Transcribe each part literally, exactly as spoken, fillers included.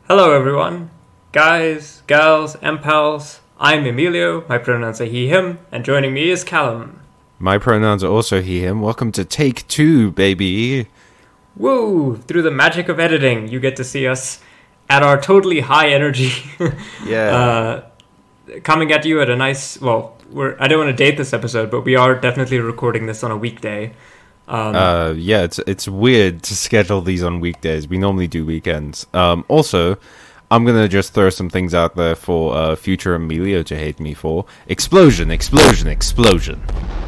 Hello everyone, guys, gals, and pals. I'm Emilio, my pronouns are he, him, and joining me is Callum. My pronouns are also he, him. Welcome to Take Two, baby. Woo! Through the magic of editing, you get to see us at our totally high energy. Yeah. uh, coming at you at a nice, well, we're, I don't want to date this episode, but we are definitely recording this on a weekday. Um, uh, yeah, it's it's weird to schedule these on weekdays. We normally do weekends. Um, also, I'm gonna just throw some things out there for uh, future Emilio to hate me for. Explosion, explosion, explosion.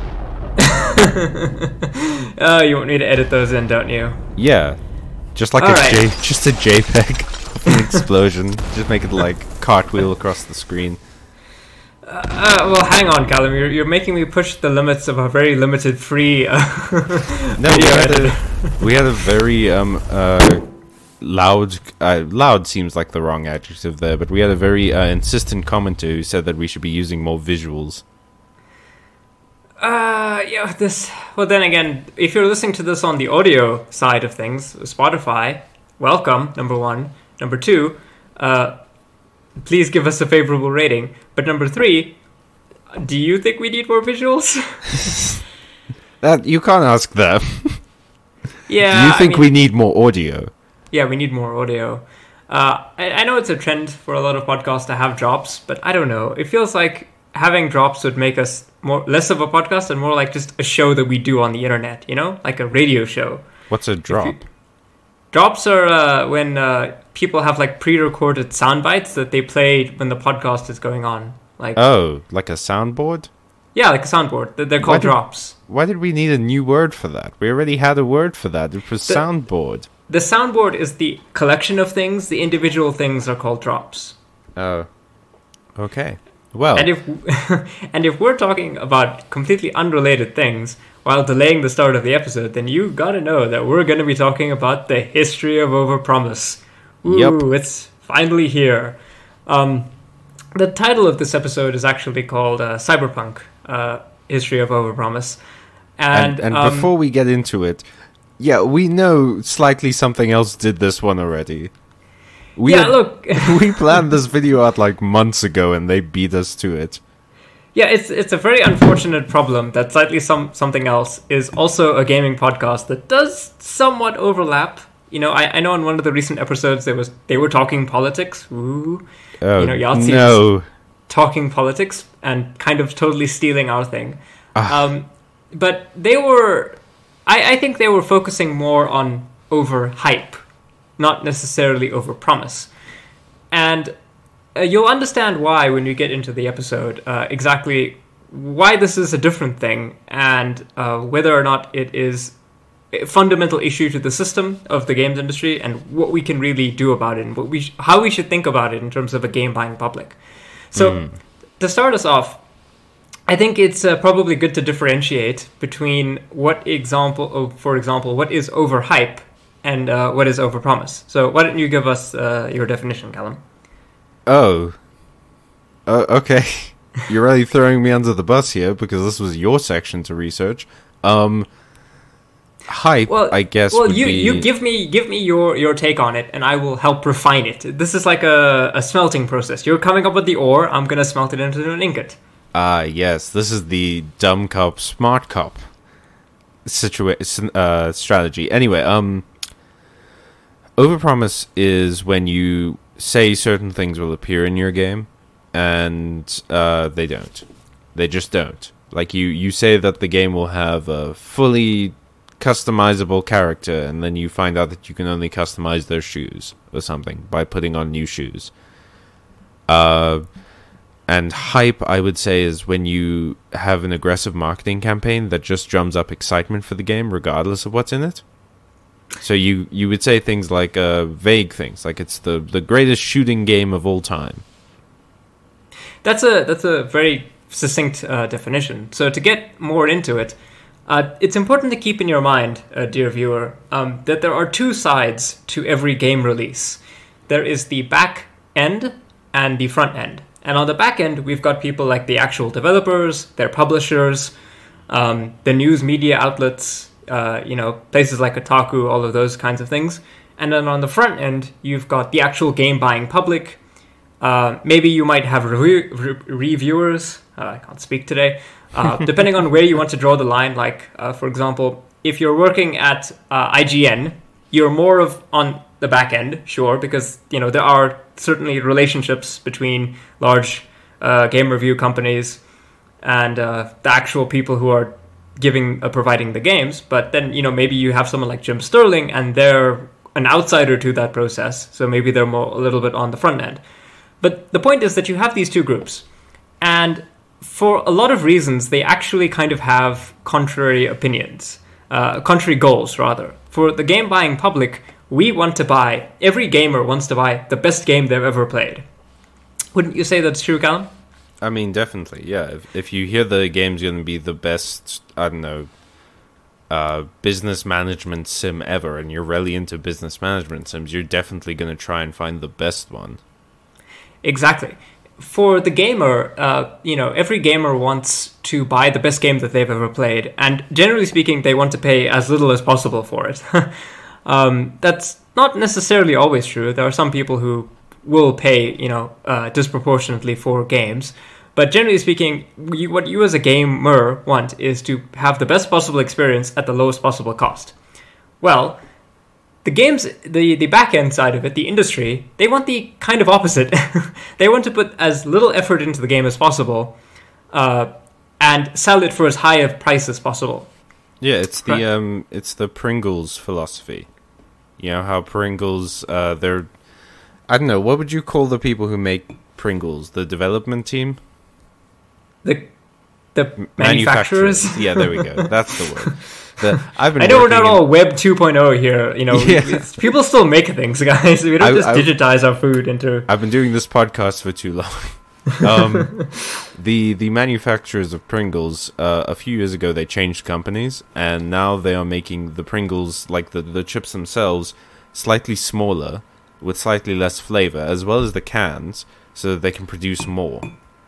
uh, you want me to edit those in, don't you? Yeah, just like All a right. J, just a JPEG of an explosion. Just make it like cartwheel across the screen. Uh, well, hang on, Callum. You're, you're making me push the limits of a very limited free uh, No, we video had editor. a we had a very um uh loud uh, loud seems like the wrong adjective there, but we had a very uh, insistent commenter who said that we should be using more visuals. Uh, yeah, this... Well, then again, if you're listening to this on the audio side of things, Spotify, welcome, number one. Number two, uh, please give us a favorable rating. But number three, do you think we need more visuals? That you can't ask them. yeah, You think I mean, we need more audio? Yeah, we need more audio. Uh, I, I know it's a trend for a lot of podcasts to have drops, but I don't know. It feels like having drops would make us more less of a podcast and more like just a show that we do on the internet, you know? Like a radio show. What's a drop? You, drops are uh, when uh, people have like pre-recorded sound bites that they play when the podcast is going on. Like Oh, like a soundboard? Yeah, like a soundboard. They're- They're Why called did- drops. Why did we need a new word for that? We already had a word for that. It was The- soundboard. The soundboard is the collection of things. The individual things are called drops. Oh. Okay. Well, And if and if we're talking about completely unrelated things while delaying the start of the episode, then you gotta know that we're gonna be talking about the history of overpromise. Ooh, Yep. it's finally here. Um, the title of this episode is actually called uh, Cyberpunk: uh, History of Overpromise. And and, and um, before we get into it, yeah, we know slightly something else did this one already. We yeah, had- look, we planned this video out like months ago, and they beat us to it. yeah, it's it's a very unfortunate problem that slightly some something else is also a gaming podcast that does somewhat overlap. You know, I, I know in one of the recent episodes there was they were talking politics. Ooh, Oh You know, Yahtzee no! talking politics and kind of totally stealing our thing. Ah. Um, but they were, I, I think they were focusing more on over hype, not necessarily over promise. And uh, you'll understand why when we get into the episode, uh, exactly why this is a different thing and uh, whether or not it is a fundamental issue to the system of the games industry and what we can really do about it and what we sh- how we should think about it in terms of a game buying public. So Mm. to start us off, I think it's uh, probably good to differentiate between what example, oh, for example, what is overhype and uh, what is overpromise. So why don't you give us uh, your definition, Callum? Oh. Uh, okay. You're really throwing me under the bus here because this was your section to research. Um, hype, Well, I guess. Well, would you, be... you give me give me your, your take on it, and I will help refine it. This is like a, a smelting process. You're coming up with the ore. I'm gonna smelt it into an ingot. Ah, yes. This is the dumb cop, smart cop situa- s- uh, strategy. Anyway, um, overpromise is when you say certain things will appear in your game, and uh, they don't. They just don't. Like, you, you say that the game will have a fully customizable character, and then you find out that you can only customize their shoes or something by putting on new shoes. Uh... And hype, I would say, is when you have an aggressive marketing campaign that just drums up excitement for the game, regardless of what's in it. So you, you would say things like uh, vague things, like it's the, the greatest shooting game of all time. That's a that's a very succinct uh, definition. So to get more into it, uh, it's important to keep in your mind, uh, dear viewer, um, that there are two sides to every game release. There is the back end and the front end. And on the back end, we've got people like the actual developers, their publishers, um, the news media outlets, uh, you know, places like Kotaku, all of those kinds of things. And then on the front end, you've got the actual game buying public. Uh, maybe you might have re- re- reviewers. Uh, I can't speak today. Uh, depending on where you want to draw the line. Like, uh, for example, if you're working at uh, I G N, you're more of on the back end, sure, because you know there are certainly relationships between large uh, game review companies and uh, the actual people who are giving uh, providing the games. But then you know maybe you have someone like Jim Sterling, and they're an outsider to that process, so maybe they're more a little bit on the front end. But the point is that you have these two groups, and for a lot of reasons, they actually kind of have contrary opinions, uh, contrary goals, rather. For the game buying public, we want to buy, every gamer wants to buy the best game they've ever played. Wouldn't you say that's true, Callum? I mean, definitely, yeah. If, if you hear the game's going to be the best, I don't know, uh, business management sim ever, and you're really into business management sims, you're definitely going to try and find the best one. Exactly. For the gamer, uh, you know, every gamer wants to buy the best game that they've ever played, and generally speaking, they want to pay as little as possible for it. um, that's not necessarily always true. There are some people who will pay, you know, uh, disproportionately for games. But generally speaking, you, what you as a gamer want is to have the best possible experience at the lowest possible cost. Well, the games, the, the back-end side of it, the industry, they want the kind of opposite. They want to put as little effort into the game as possible uh, and sell it for as high a price as possible. Yeah, it's the Right. um, it's the Pringles philosophy. You know how Pringles, uh, they're, I don't know, what would you call the people who make Pringles? The development team? The the manufacturers. Yeah, there we go. That's the word. The, I've been I know we're working not in- all Web two point oh here. You know, Yeah. it's- people still make things, guys. We don't I- just I- digitize our food into. I've been doing this podcast for too long. um, the the manufacturers of Pringles, uh, a few years ago, they changed companies, and now they are making the Pringles, like the, the chips themselves, slightly smaller, with slightly less flavor, as well as the cans, so that they can produce more.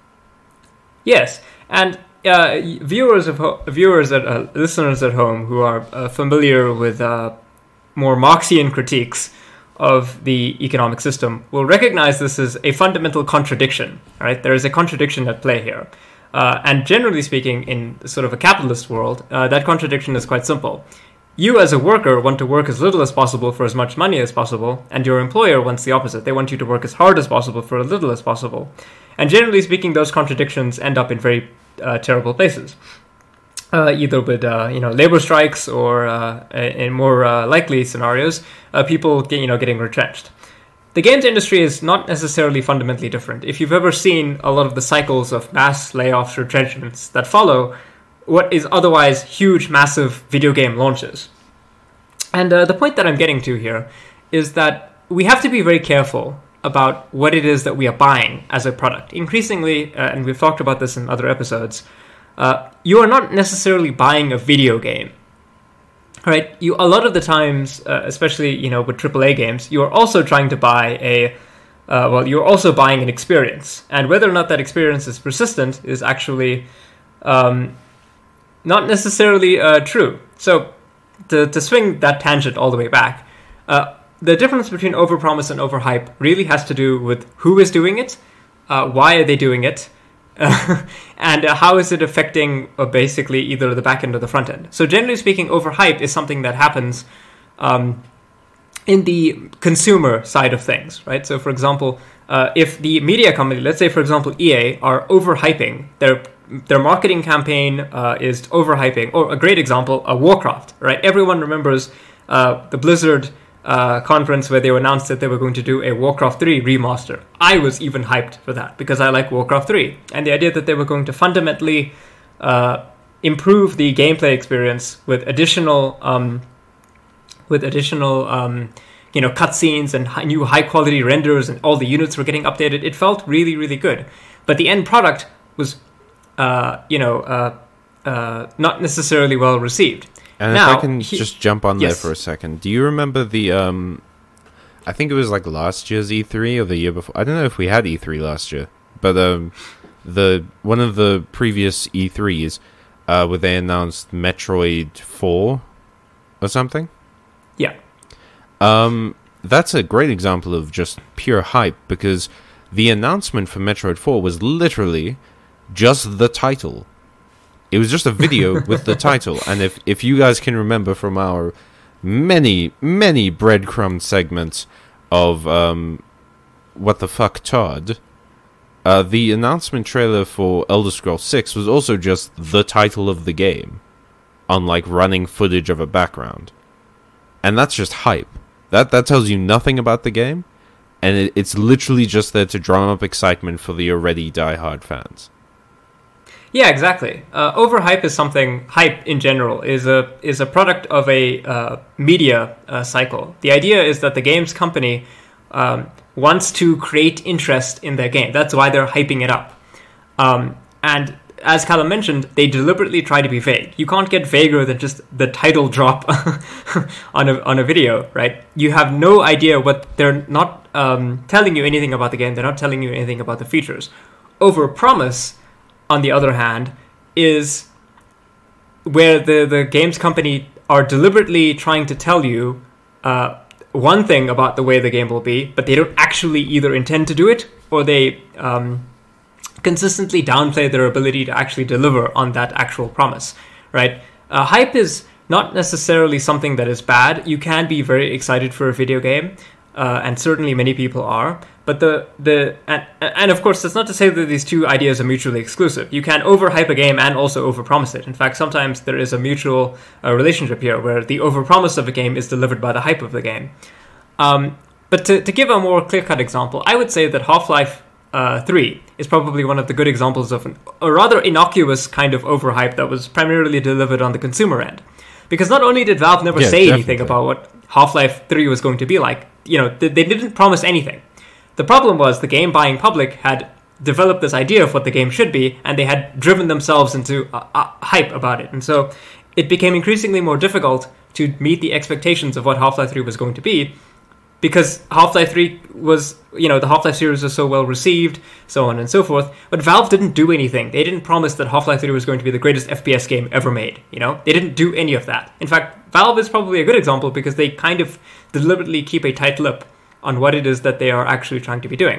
Yes, and uh, viewers of ho- viewers at uh, listeners at home who are uh, familiar with uh, more Marxian critiques of the economic system will recognize this as a fundamental contradiction. Right, there is a contradiction at play here, uh, and generally speaking, in sort of a capitalist world, uh, that contradiction is quite simple. You as a worker want to work as little as possible for as much money as possible, and your employer wants the opposite. They want you to work as hard as possible for as little as possible. And generally speaking, those contradictions end up in very uh, terrible places, uh, either with uh, you know labor strikes or, uh, in more uh, likely scenarios, uh, people get, you know getting retrenched. The games industry is not necessarily fundamentally different. If you've ever seen a lot of the cycles of mass layoffs, retrenchments that follow what is otherwise huge, massive video game launches. And uh, the point that I'm getting to here is that we have to be very careful about what it is that we are buying as a product. Increasingly, uh, and we've talked about this in other episodes, uh, you are not necessarily buying a video game. Right? You a lot of the times, uh, especially you know with triple A games, you are also trying to buy a uh, well, you're also buying an experience, and whether or not that experience is persistent is actually um, not necessarily uh, true. So, to to swing that tangent all the way back. Uh, The difference between overpromise and overhype really has to do with who is doing it, uh, why are they doing it, uh, and uh, how is it affecting uh, basically either the back end or the front end. So generally speaking, overhype is something that happens um, in the consumer side of things, right? So for example, uh, if the media company, let's say for example E A, are overhyping their their marketing campaign uh, is overhyping, or a great example, a Warcraft, right? Everyone remembers uh, the Blizzard Uh, conference where they announced that they were going to do a Warcraft three remaster. I was even hyped for that because I like Warcraft three. And the idea that they were going to fundamentally uh, improve the gameplay experience with additional, um, with additional, um, you know, cutscenes and hi- new high quality renders, and all the units were getting updated. It felt really, really good. But the end product was, uh, you know, uh, uh, not necessarily well received. And now, if I can he, just jump on there yes. for a second, do you remember the, um, I think it was like last year's E three or the year before, I don't know if we had E three last year, but um, the one of the previous E threes uh, where they announced Metroid four or something? Yeah. Um, that's a great example of just pure hype, because the announcement for Metroid four was literally just the title. It was just a video with the title. And if, if you guys can remember from our many, many breadcrumb segments of um, What the Fuck Todd, uh, the announcement trailer for Elder Scrolls six was also just the title of the game, on like running footage of a background. And that's just hype. That that tells you nothing about the game, and it, it's literally just there to drum up excitement for the already diehard fans. Yeah, exactly. Uh, overhype is something. Hype in general is a is a product of a uh, media uh, cycle. The idea is that the games company um, wants to create interest in their game. That's why they're hyping it up. Um, and as Callum mentioned, they deliberately try to be vague. You can't get vaguer than just the title drop on a on a video, right? You have no idea what they're not um, telling you anything about the game. They're not telling you anything about the features. Overpromise, on the other hand, is where the, the games company are deliberately trying to tell you uh, one thing about the way the game will be, but they don't actually either intend to do it, or they um, consistently downplay their ability to actually deliver on that actual promise, right? Uh, hype is not necessarily something that is bad. You can be very excited for a video game, uh, and certainly many people are. But the the and, and of course, that's not to say that these two ideas are mutually exclusive. You can overhype a game and also overpromise it. In fact, sometimes there is a mutual uh, relationship here, where the overpromise of a game is delivered by the hype of the game. Um, but to, to give a more clear-cut example, I would say that Half-Life uh, three is probably one of the good examples of an, a rather innocuous kind of overhype that was primarily delivered on the consumer end. Because not only did Valve never yeah, say definitely. anything about what Half-Life three was going to be like, you know, they, they didn't promise anything. The problem was the game-buying public had developed this idea of what the game should be, and they had driven themselves into a, a hype about it. And so it became increasingly more difficult to meet the expectations of what Half-Life three was going to be, because Half-Life three was, you know, the Half-Life series was so well received, so on and so forth. But Valve didn't do anything. They didn't promise that Half-Life three was going to be the greatest F P S game ever made, you know? They didn't do any of that. In fact, Valve is probably a good example because they kind of deliberately keep a tight lip on what it is that they are actually trying to be doing.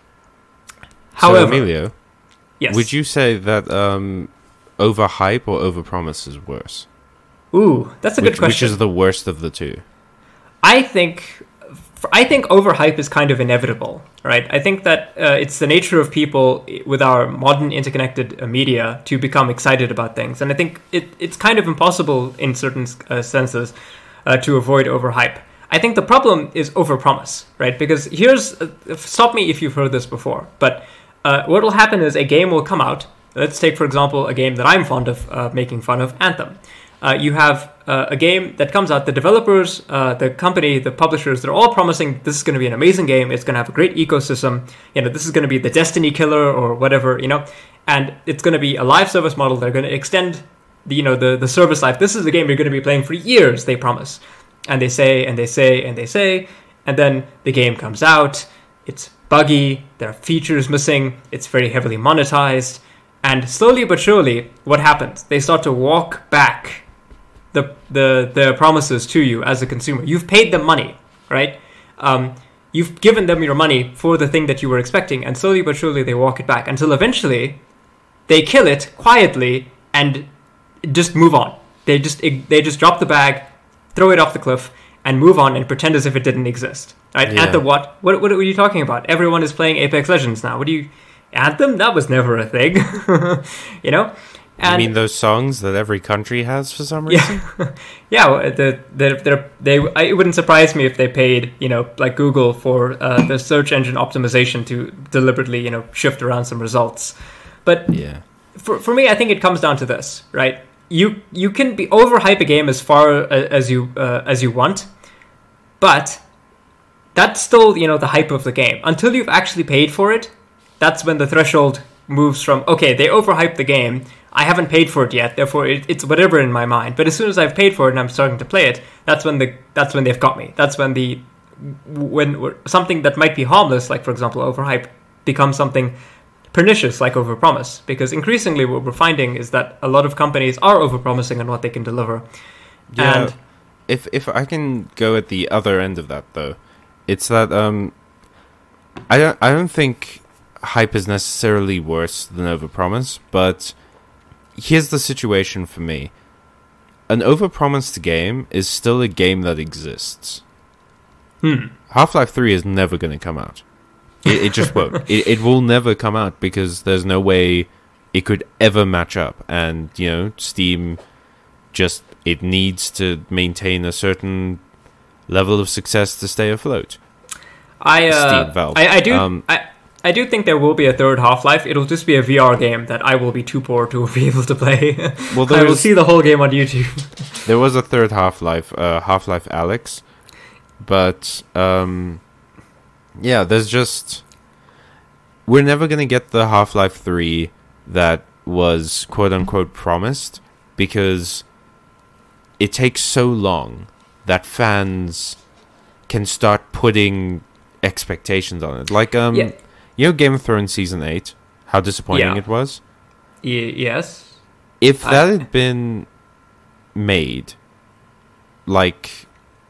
However, so Emilio, yes. would you say that um, overhype or overpromise is worse? Ooh, that's a which, good question. Which is the worst of the two? I think, I think overhype is kind of inevitable, right? I think that uh, it's the nature of people with our modern interconnected uh, media to become excited about things, and I think it, it's kind of impossible in certain uh, senses uh, to avoid overhype. I think the problem is overpromise, right? Because here's, uh, stop me if you've heard this before, but uh, what will happen is a game will come out. Let's take, for example, a game that I'm fond of uh, making fun of, Anthem. Uh, you have uh, a game that comes out, the developers, uh, the company, the publishers, they're all promising this is going to be an amazing game, it's going to have a great ecosystem, you know, this is going to be the Destiny killer or whatever, you know, and it's going to be a live service model. They're going to extend the, you know, the, the service life. This is the game you're going to be playing for years, they promise. And they say, and they say, and they say, and then the game comes out, it's buggy, there are features missing, it's very heavily monetized, and slowly but surely, what happens? They start to walk back the the, the promises to you as a consumer. You've paid them money, right? Um, you've given them your money for the thing that you were expecting, and slowly but surely they walk it back, until eventually they kill it quietly and just move on. They just they just drop the bag, throw it off the cliff, and move on and pretend as if it didn't exist. Right? Yeah. Anthem, what? what? What are you talking about? Everyone is playing Apex Legends now. What do you... Anthem? That was never a thing. You know? And you mean those songs that every country has for some reason? Yeah, yeah. well, The, the, they're, they, I, it wouldn't surprise me if they paid, you know, like Google for uh, the search engine optimization to deliberately, you know, shift around some results. But yeah. for for me, I think it comes down to this, right? You you can be overhype a game as far as you uh, as you want, but that's still, you know, the hype of the game. Until you've actually paid for it, that's when the threshold moves from, okay, they overhyped the game, I haven't paid for it yet, therefore it, it's whatever in my mind. But as soon as I've paid for it and I'm starting to play it, that's when the that's when they've got me. That's when the when something that might be harmless, like for example overhype, becomes something pernicious, like overpromise. Because increasingly what we're finding is that a lot of companies are overpromising on what they can deliver. Yeah. And If if I can go at the other end of that though, It's that um, I don't I don't think hype is necessarily worse than overpromise, but here's the situation for me. An overpromised game is still a game that exists. Hmm. Half-Life three is never going to come out. It, it just won't. It, it will never come out because there's no way it could ever match up. And, you know, Steam just, it needs to maintain a certain level of success to stay afloat. I, uh, Steam, Valve. I, I do, Um, I, I do think there will be a third Half-Life. It'll just be a V R game that I will be too poor to be able to play. Well, I will there's- see the whole game on YouTube. There was a third Half-Life, uh, Half-Life Alyx, but um, yeah, there's just we're never gonna get the Half-Life three that was quote unquote promised because it takes so long that fans can start putting expectations on it. Like um, Yeah. you know, Game of Thrones season eight, how disappointing Yeah. it was. Y- yes. If that I- had been made, like,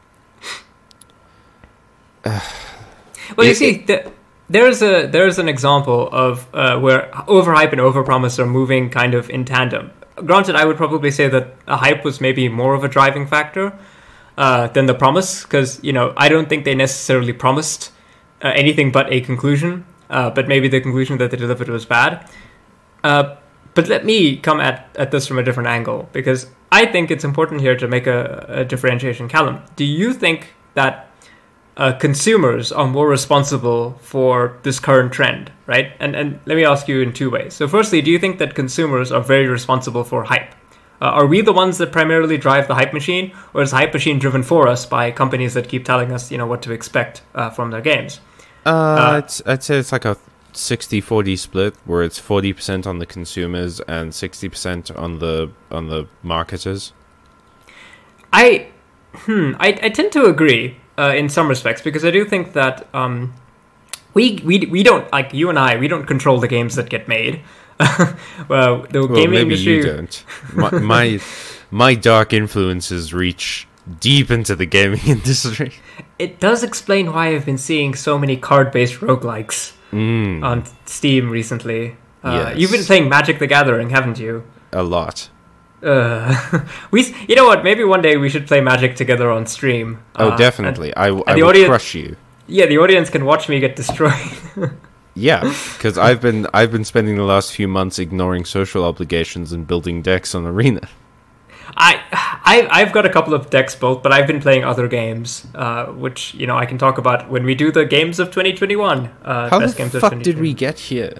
Well, you It- see, th- there's a there's an example of uh, where overhype and overpromise are moving kind of in tandem. Granted, I would probably say that a hype was maybe more of a driving factor uh, than the promise, because you know I don't think they necessarily promised uh, anything but a conclusion, uh, but maybe the conclusion that they delivered was bad. Uh, but let me come at, at this from a different angle, because I think it's important here to make a, a differentiation. Callum, do you think that uh, consumers are more responsible for this current trend, right? And and let me ask you in two ways. So firstly, do you think that consumers are very responsible for hype? Uh, are we the ones that primarily drive the hype machine, or is the hype machine driven for us by companies that keep telling us, you know, what to expect uh, from their games? uh, Uh, it's, I'd say it's like a sixty forty split, where it's forty percent on the consumers and sixty percent on the on the marketers. I, hmm, I, I tend to agree uh, in some respects, because I do think that um, we we we don't, like you and I, we don't control the games that get made. well, the Well, gaming maybe industry. you don't. My, my my dark influences reach deep into the gaming industry. It does explain why I've been seeing so many card-based roguelikes Mm, on Steam recently. Uh, Yes. You've been playing Magic the Gathering, haven't you? a lot. Uh, we, s- you know what? Maybe one day we should play Magic together on stream. Oh, Uh, definitely. I, I the will audience- crush you. and- yeah, the audience can watch me get destroyed. Yeah, because I've been I've been spending the last few months ignoring social obligations and building decks on Arena. I, I, I've got a couple of decks built, but I've been playing other games, uh, which you know I can talk about when we do the games of twenty twenty-one. Uh, How best the games of fuck twenty did we twenty-one. get here?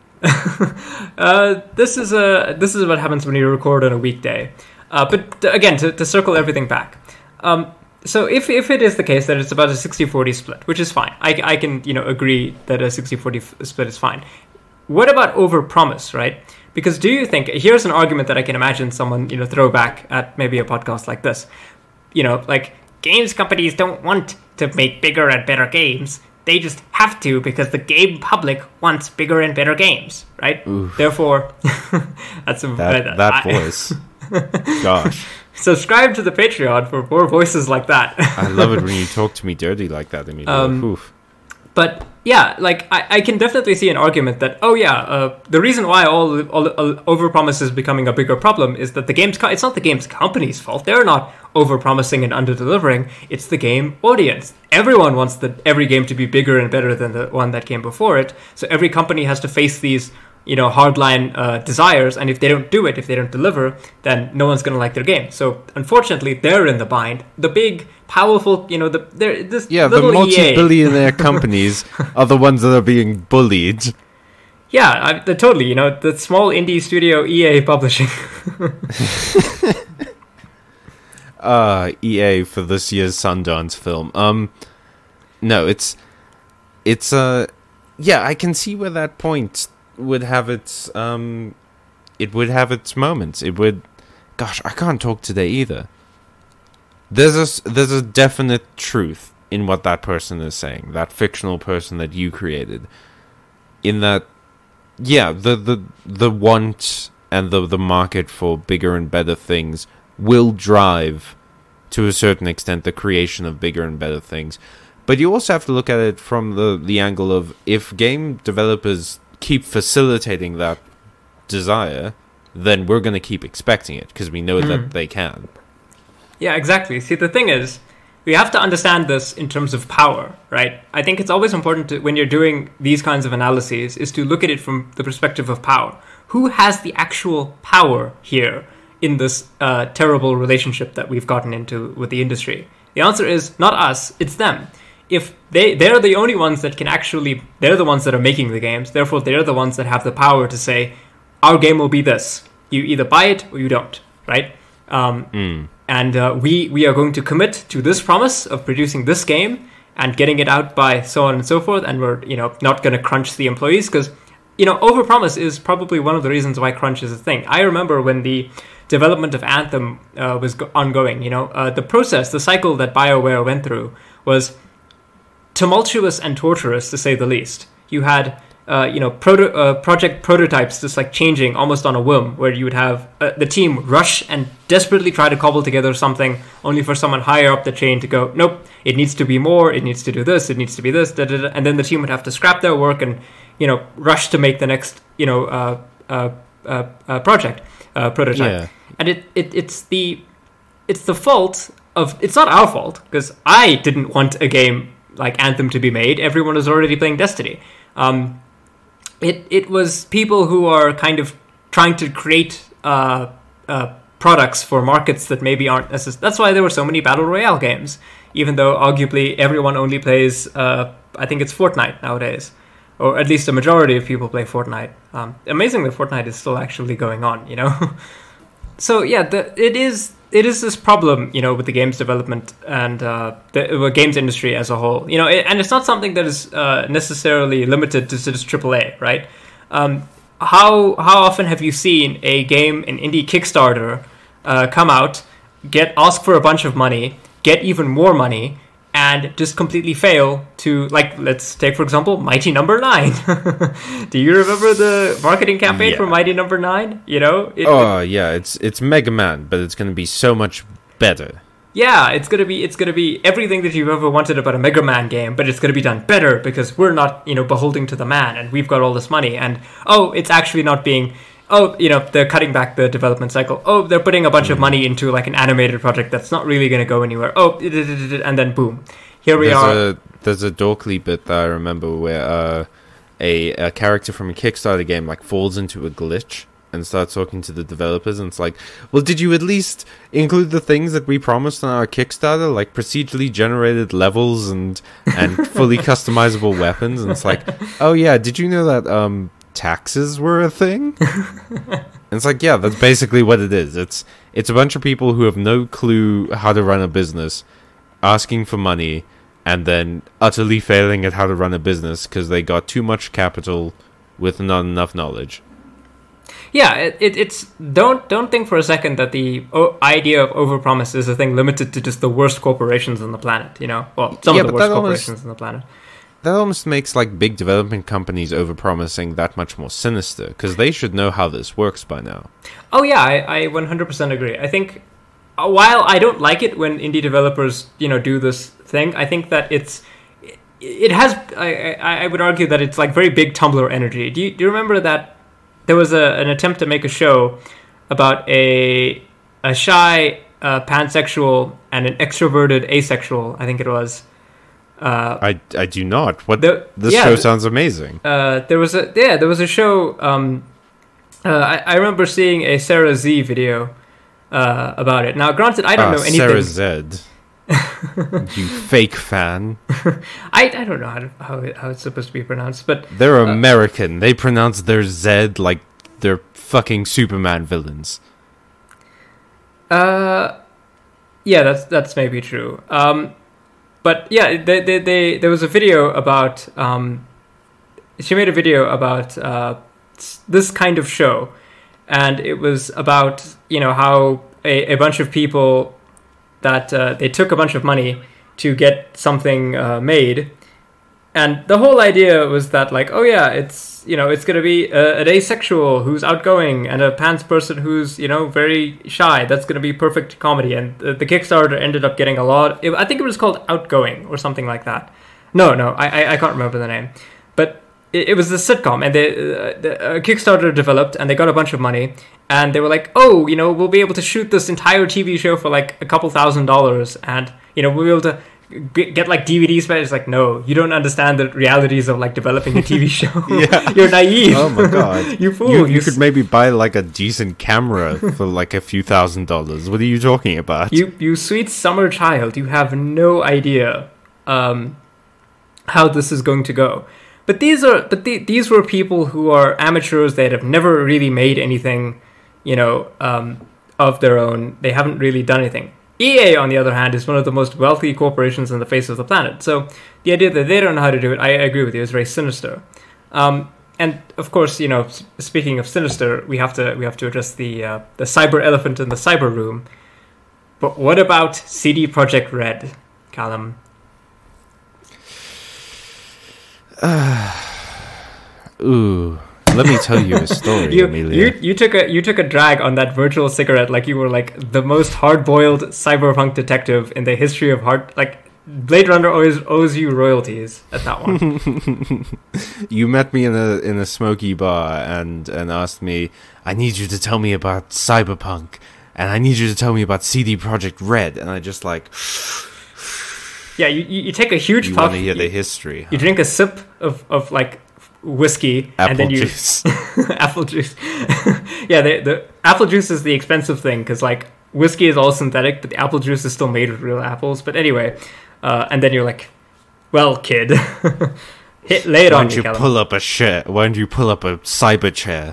Uh, this is a this is what happens when you record on a weekday. Uh, but t- again, to, to circle everything back, um, so if if it is the case that it's about a sixty forty split, which is fine, I, I can you know agree that a sixty forty f- split is fine. What about overpromise, right? Because do you think, here's an argument that I can imagine someone you know throw back at maybe a podcast like this, you know, like games companies don't want to make bigger and better games. They just have to because the game public wants bigger and better games, right? Oof. Therefore, that's a, That uh, that I- voice. Gosh, Subscribe to the Patreon for more voices like that. I love it when you talk to me dirty like that. I mean, Um, oof. But yeah, like I, I can definitely see an argument that oh yeah, uh, the reason why all, all, all overpromise is becoming a bigger problem is that the game's co- it's not the game's company's fault. They're not overpromising and underdelivering. It's the game audience. Everyone wants the every game to be bigger and better than the one that came before it. So every company has to face these you know hardline uh, desires, and if they don't do it, if they don't deliver, then no one's gonna like their game. So unfortunately, they're in the bind. The big, powerful, you know, the they're this Yeah, the little E A. multi-billionaire companies are the ones that are being bullied. Yeah, I, the, totally. You know, the small indie studio E A Publishing. Uh, E A for this year's Sundance film. Um, no, it's, it's, uh, yeah, I can see where that point would have its, um, it would have its moments. It would, gosh, I can't talk today either. There's a, s- there's a definite truth in what that person is saying, that fictional person that you created. In that, yeah, the, the, the want and the, the market for bigger and better things will drive, to a certain extent, the creation of bigger and better things. But you also have to look at it from the, the angle of if game developers keep facilitating that desire, then we're going to keep expecting it because we know mm. that they can. Yeah, exactly. See, the thing is, we have to understand this in terms of power, right? I think it's always important to, when you're doing these kinds of analyses, is to look at it from the perspective of power. Who has the actual power here in this uh, terrible relationship that we've gotten into with the industry? The answer is not us, it's them. If they, they're the only ones that can actually, they're the ones that are making the games, therefore they're the ones that have the power to say, our game will be this. You either buy it or you don't, right? Um, mm. And uh, we, we are going to commit to this promise of producing this game and getting it out by so on and so forth, and we're, you know, not going to crunch the employees, because, you know, overpromise is probably one of the reasons why crunch is a thing. I remember when the development of Anthem uh, was go- ongoing, you know, uh, the process, the cycle that BioWare went through was tumultuous and torturous, to say the least. You had, uh, you know, proto- uh, project prototypes just like changing almost on a whim, where you would have uh, the team rush and desperately try to cobble together something, only for someone higher up the chain to go, nope, it needs to be more, it needs to do this, it needs to be this, da, da, da. And then the team would have to scrap their work and, you know, rush to make the next, you know, uh, uh, uh, uh, project uh, prototype. Yeah. And it, it it's the it's the fault of, it's not our fault, because I didn't want a game like Anthem to be made. Everyone was already playing Destiny. Um, it it was people who are kind of trying to create uh, uh, products for markets that maybe aren't necessary. That's why there were so many Battle Royale games, even though arguably everyone only plays, uh, I think it's Fortnite nowadays, or at least a majority of people play Fortnite. Um, amazing that Fortnite is still actually going on, you know? So yeah, the, it is it is this problem, you know, with the games development and uh, the uh, games industry as a whole, you know, it, and it's not something that is uh, necessarily limited to just triple A, right? Um, how how often have you seen a game, an indie Kickstarter, uh, come out, get ask for a bunch of money, get even more money, and just completely fail to, like, let's take, for example, Mighty Number Nine. Do you remember the marketing campaign yeah. for Mighty Number Nine? You know? It, oh, it, yeah, it's it's Mega Man, but it's going to be so much better. Yeah, it's going to be it's going to be everything that you've ever wanted about a Mega Man game, but it's going to be done better because we're not, you know, beholding to the man, and we've got all this money. And, oh, it's actually not being... Oh, you know, they're cutting back the development cycle. Oh, they're putting a bunch mm. of money into like an animated project that's not really going to go anywhere. Oh, and then boom, here we there's are. A, there's a Dorkly bit that I remember where uh, a, a character from a Kickstarter game like falls into a glitch and starts talking to the developers, and it's like, well, did you at least include the things that we promised on our Kickstarter, like procedurally generated levels and and fully customizable weapons? And it's like, oh yeah, did you know that um. taxes were a thing? And it's like, yeah, that's basically what it is. It's it's a bunch of people who have no clue how to run a business, asking for money, and then utterly failing at how to run a business because they got too much capital with not enough knowledge. Yeah, it, it, it's don't don't think for a second that the o- idea of overpromise is a thing limited to just the worst corporations on the planet. You know, well, some yeah, of the worst corporations almost, on the planet. That almost makes like big development companies overpromising that much more sinister, because they should know how this works by now. Oh yeah, I, I one hundred percent agree. I think uh, while I don't like it when indie developers, you know, do this thing, I think that it's it, it has. I, I I would argue that it's like very big Tumblr energy. Do you do you remember that there was a, an attempt to make a show about a a shy uh, pansexual and an extroverted asexual? I think it was. Uh, I, I do not. What the, this yeah, show sounds amazing. Uh, there was a yeah there was a show. Um, uh, I, I remember seeing a Sarah Z video uh, about it. Now, granted, I don't uh, know anything. Sarah Z, you fake fan. I, I don't know how to, how it, how it's supposed to be pronounced, but they're uh, American. They pronounce their Z like they're fucking Superman villains. Uh, yeah, that's that's maybe true. Um. But yeah, they, they, they, there was a video about, um, she made a video about uh, this kind of show. And it was about, you know, how a, a bunch of people that uh, they took a bunch of money to get something uh, made. And the whole idea was that, like, oh yeah, it's, you know, it's going to be a, an asexual who's outgoing and a pants person who's, you know, very shy. That's going to be perfect comedy. And the, the Kickstarter ended up getting a lot. It, I think it was called Outgoing or something like that. No, no, I I, I can't remember the name, but it, it was a sitcom, and they uh, the, uh, Kickstarter developed, and they got a bunch of money, and they were like, oh, you know, we'll be able to shoot this entire T V show for like a couple thousand dollars, and you know, we'll be able to get, get like D V Ds. But it's like, no, you don't understand the realities of like developing a T V show. Yeah. You're naive. Oh my god, you fool! You, You, you s- could maybe buy like a decent camera for like a few thousand dollars. What are you talking about? you you sweet summer child. You have no idea um, how this is going to go. But these are but the, these were people who are amateurs that have never really made anything, you know, um, of their own. They haven't really done anything. E A, on the other hand, is one of the most wealthy corporations on the face of the planet. So the idea that they don't know how to do it, I agree with you, is very sinister. Um, and of course, you know, s- speaking of sinister, we have to we have to address the uh, the cyber elephant in the cyber room. But what about C D Projekt Red, Callum? Ooh, let me tell you a story, You, Amelia. you you took a you took a drag on that virtual cigarette like you were like the most hard-boiled cyberpunk detective in the history of hard like Blade Runner owes, owes you royalties at that one. You met me in a in a smoky bar and and asked me, I need you to tell me about Cyberpunk, and I need you to tell me about C D Projekt Red, and I just like, Yeah, you, you you take a huge you puff, want to hear you, the history? you huh? drink a sip of, of like whiskey, Apple and then you juice. apple juice. Yeah, the the apple juice is the expensive thing because like whiskey is all synthetic, but the apple juice is still made with real apples. But anyway, uh, and then you're like, "Well, kid, hit lay it Why on don't me, you Callum." pull up a chair? Why don't you pull up a cyber chair?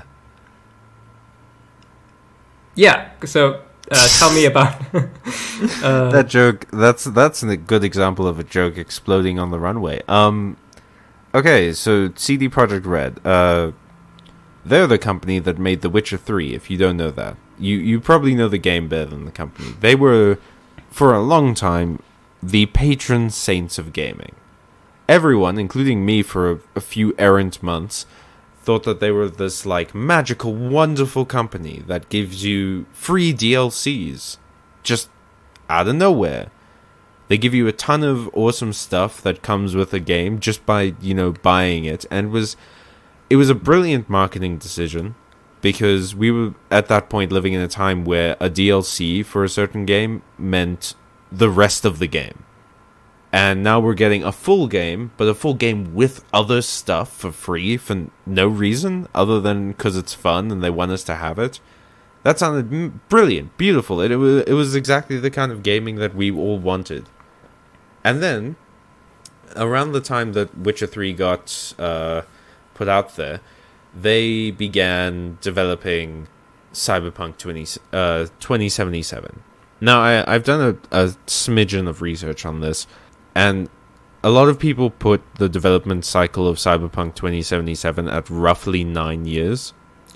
Yeah, so uh, tell me about uh, That joke. That's that's a good example of a joke exploding on the runway. Um, okay, so C D Projekt Red. Uh, they're the company that made The Witcher three. If you don't know that, you you probably know the game better than the company. They were, for a long time, the patron saints of gaming. Everyone, including me, for a, a few errant months, thought that they were this like magical, wonderful company that gives you free D L Cs just out of nowhere. They give you a ton of awesome stuff that comes with a game just by, you know, buying it, and it was it was a brilliant marketing decision because we were at that point living in a time where a D L C for a certain game meant the rest of the game. And now we're getting a full game, but a full game with other stuff for free for no reason other than because it's fun and they want us to have it. That sounded m- brilliant, beautiful. It, it was it was exactly the kind of gaming that we all wanted. And then, around the time that Witcher three got uh, put out there, they began developing Cyberpunk twenty, uh, twenty seventy-seven. Now, I, I've done a, a smidgen of research on this, and a lot of people put the development cycle of Cyberpunk twenty seventy-seven at roughly nine years.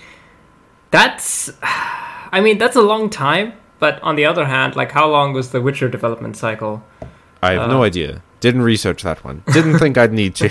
that's, I mean, that's a long time. But on the other hand, like, how long was the Witcher development cycle? I have Uh, no idea. Didn't research that one. Didn't think I'd need to.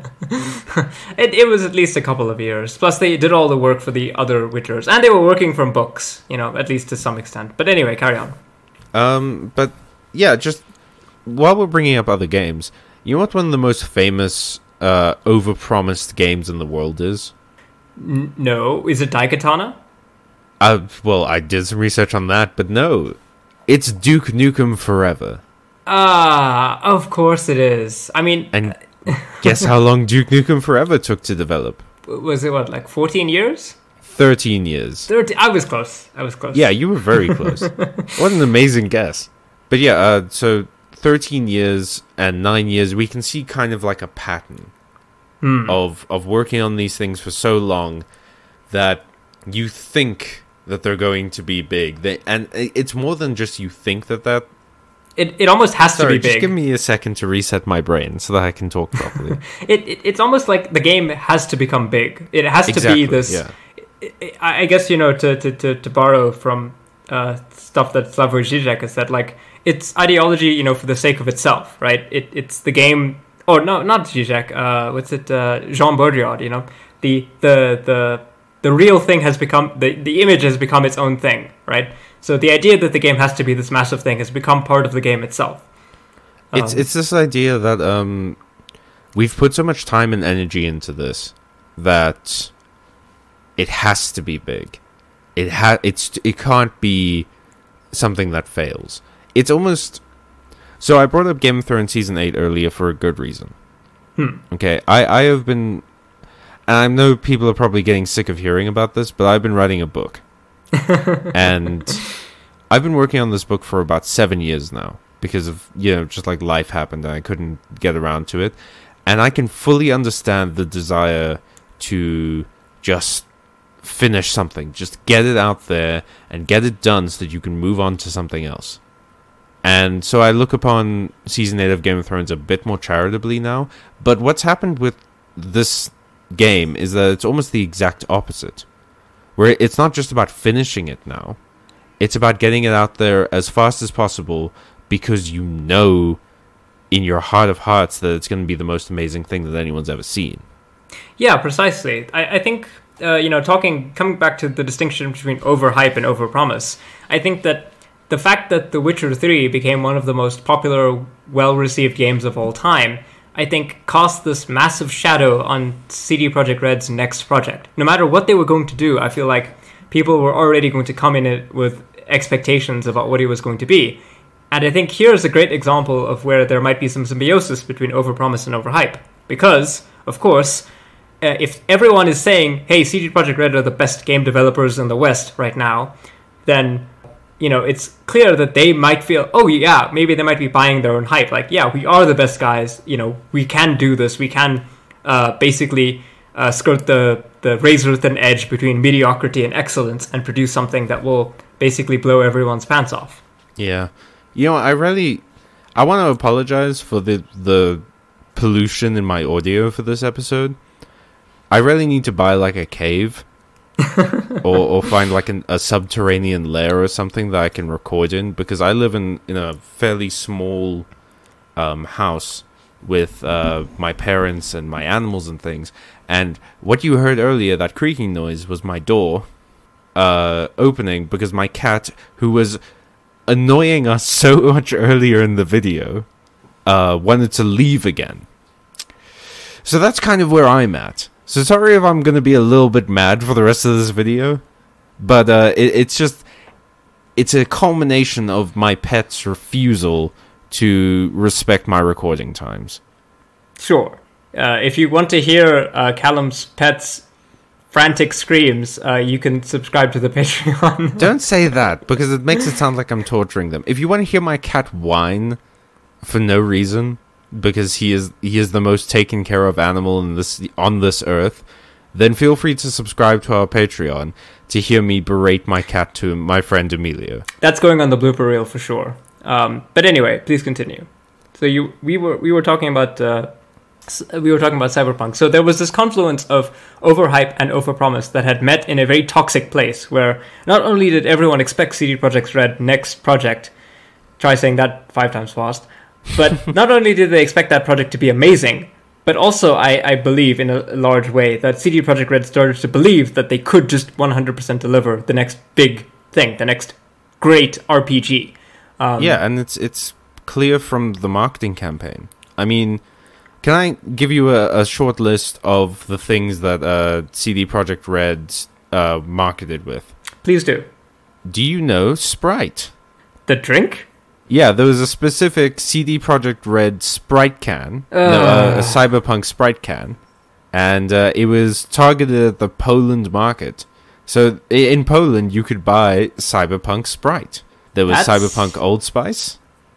It, it was at least a couple of years. Plus, they did all the work for the other Witchers, and they were working from books, you know, at least to some extent. But anyway, carry on. Um, but yeah, just while we're bringing up other games, you know what one of the most famous uh, overpromised games in the world is? N- no, is it Daikatana? Uh, well, I did some research on that, but no. It's Duke Nukem Forever. Ah, of course it is. I mean, And guess how long Duke Nukem Forever took to develop? was it what, like fourteen years? thirteen years. thirteen. I was close. I was close. Yeah, you were very close. What an amazing guess. But yeah, uh, so thirteen years and nine years, we can see kind of like a pattern Hmm. of of working on these things for so long that you think that they're going to be big. They, and it's more than just you think that that... It it almost has Sorry, to be just big. give me a second to reset my brain so that I can talk properly. It, it it's almost like the game has to become big. It has Exactly, to be this. yeah. I I guess, you know, to to to, to borrow from uh, stuff that Slavoj Žižek has said, like, it's ideology, you know, for the sake of itself, right? It it's the game. Oh no, not Žižek. Uh, what's it? Uh, Jean Baudrillard. You know, the the the the real thing has become the the image has become its own thing, right? So the idea that the game has to be this massive thing has become part of the game itself. It's Um, it's this idea that um we've put so much time and energy into this that it has to be big. It ha- it's it can't be something that fails. It's almost... So I brought up Game of Thrones Season eight earlier for a good reason. Hmm. Okay, I, I have been... And I know people are probably getting sick of hearing about this, but I've been writing a book. And I've been working on this book for about seven years now. Because of, you know, just like life happened and I couldn't get around to it. And I can fully understand the desire to just finish something. Just get it out there and get it done so that you can move on to something else. And so I look upon Season eight of Game of Thrones a bit more charitably now. But what's happened with this game is that it's almost the exact opposite. Where it's not just about finishing it now. It's about getting it out there as fast as possible because you know in your heart of hearts that it's going to be the most amazing thing that anyone's ever seen. Yeah, precisely. I, I think, uh, you know, talking, coming back to the distinction between overhype and overpromise, I think that the fact that The Witcher three became one of the most popular, well-received games of all time, I think cast this massive shadow on C D Projekt Red's next project. No matter what they were going to do, I feel like people were already going to come in it with expectations about what it was going to be. And I think here's a great example of where there might be some symbiosis between overpromise and overhype. Because, of course, uh, if everyone is saying, hey, C D Projekt Red are the best game developers in the West right now, then, you know, it's clear that they might feel, oh, yeah, maybe they might be buying their own hype. Like, yeah, we are the best guys. You know, we can do this. We can uh, basically uh, skirt the, the razor-thin edge between mediocrity and excellence and produce something that will basically blow everyone's pants off. Yeah. You know, I really... I want to apologize for the the pollution in my audio for this episode. I really need to buy, like, a cave. or, or find, like, an, a subterranean lair or something that I can record in. Because I live in, in a fairly small um, house with uh, my parents and my animals and things. And what you heard earlier, that creaking noise, was my door uh, opening because my cat, who was annoying us so much earlier in the video, uh, wanted to leave again. So that's kind of where I'm at. So sorry if I'm going to be a little bit mad for the rest of this video, but uh, it, it's just, it's a culmination of my pet's refusal to respect my recording times. Sure. Uh, if you want to hear uh, Callum's pet's frantic screams, uh, you can subscribe to the Patreon. Don't say that, because it makes it sound like I'm torturing them. If you want to hear my cat whine for no reason, because he is he is the most taken care of animal in this on this earth, then feel free to subscribe to our Patreon to hear me berate my cat to my friend Emilio. That's going on the blooper reel for sure. Um, but anyway, please continue. So you we were we were talking about uh, we were talking about Cyberpunk. So there was this confluence of overhype and overpromise that had met in a very toxic place, where not only did everyone expect C D Projekt Red next project, try saying that five times fast, but not only did they expect that project to be amazing, but also I, I believe in a large way that C D Projekt Red started to believe that they could just one hundred percent deliver the next big thing, the next great R P G. Um, yeah, and it's it's clear from the marketing campaign. I mean, can I give you a, a short list of the things that uh, C D Projekt Red uh, marketed with? Please do. Do you know Sprite? The drink? Yeah, there was a specific C D Projekt Red Sprite can, uh. no, uh, a Cyberpunk Sprite can, and uh, it was targeted at the Poland market. So in Poland, you could buy Cyberpunk Sprite. There was That's... Cyberpunk Old Spice.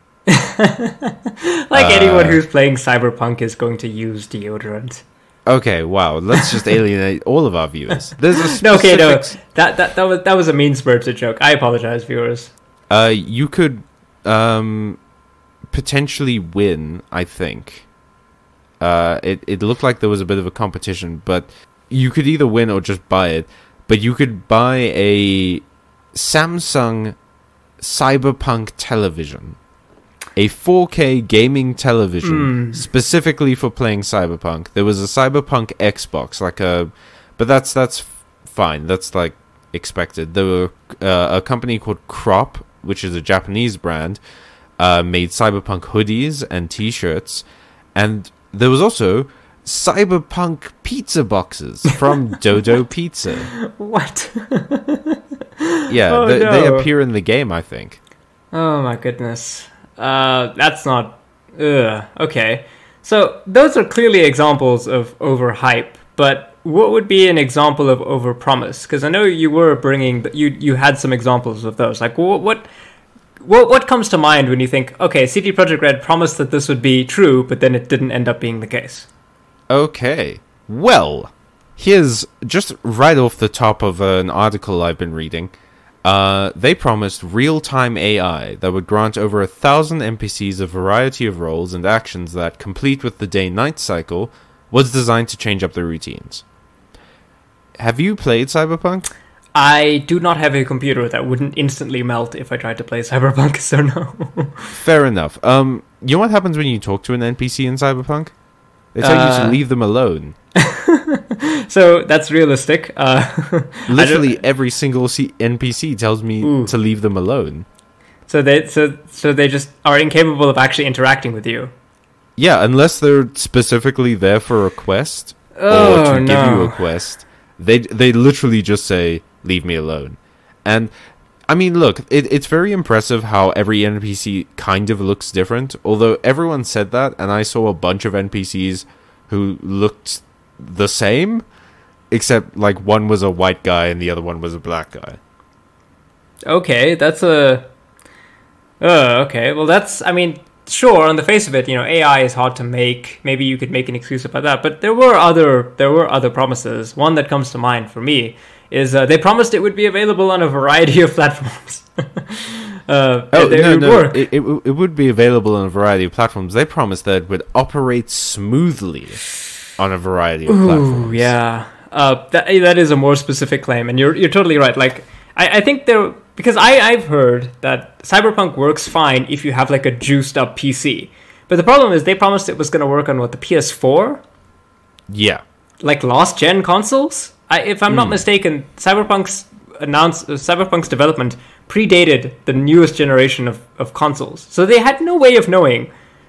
like uh, anyone who's playing Cyberpunk is going to use deodorant. Okay, wow. Let's just alienate all of our viewers. There's a specific... no, okay, no. That that that was that was a mean-spirited joke. I apologize, viewers. Uh, you could um potentially win. I think. Uh, it it looked like there was a bit of a competition, but you could either win or just buy it. But you could buy a Samsung Cyberpunk television. A four K gaming television mm. specifically for playing Cyberpunk. There was a Cyberpunk Xbox, like a, but that's that's fine. That's like expected. There were uh, a company called Crop, which is a Japanese brand, uh, made Cyberpunk hoodies and T-shirts, and there was also Cyberpunk pizza boxes from Dodo Pizza. What? Yeah, Oh, they, no. they appear in the game, I think. Oh my goodness. Uh, that's not... Ugh. Okay. So those are clearly examples of overhype, but what would be an example of overpromise? Because I know you were bringing... You you had some examples of those. Like, what... what What what comes to mind when you think, okay, C D Projekt Red promised that this would be true, but then it didn't end up being the case? Okay. Well, here's just right off the top of an article I've been reading. Uh, they promised real-time A I that would grant over a thousand N P Cs a variety of roles and actions that, complete with the day-night cycle, was designed to change up their routines. Have you played Cyberpunk? I do not have a computer that wouldn't instantly melt if I tried to play Cyberpunk, so no. Fair enough. Um, you know what happens when you talk to an N P C in Cyberpunk? They tell you Uh, to leave them alone. So that's realistic. Uh, Literally every single C- N P C tells me Ooh. to leave them alone. So they so so they just are incapable of actually interacting with you. Yeah, unless they're specifically there for a quest or Oh to give you no! a quest, they they literally just say, "Leave me alone." And I mean, look, it, it's very impressive how every N P C kind of looks different. Although everyone said that, and I saw a bunch of N P Cs who looked the same, except like one was a white guy and the other one was a black guy. Okay, that's a. Uh, okay, well that's. I mean, sure. On the face of it, you know, A I is hard to make. Maybe you could make an excuse about that. But there were other there were other promises. One that comes to mind for me is uh, they promised it would be available on a variety of platforms. uh, Oh, they, no, would no, work. it, it, it would be available on a variety of platforms. They promised that it would operate smoothly on a variety of Ooh, platforms. yeah. Uh, that that is a more specific claim, and you're you're totally right. Like, I, I think there because I I've heard that Cyberpunk works fine if you have like a juiced up P C, but the problem is they promised it was going to work on what, the P S four, Yeah. like last gen consoles. I, if I'm not Hmm. mistaken, Cyberpunk's announced uh, Cyberpunk's development predated the newest generation of, of consoles, so they had no way of knowing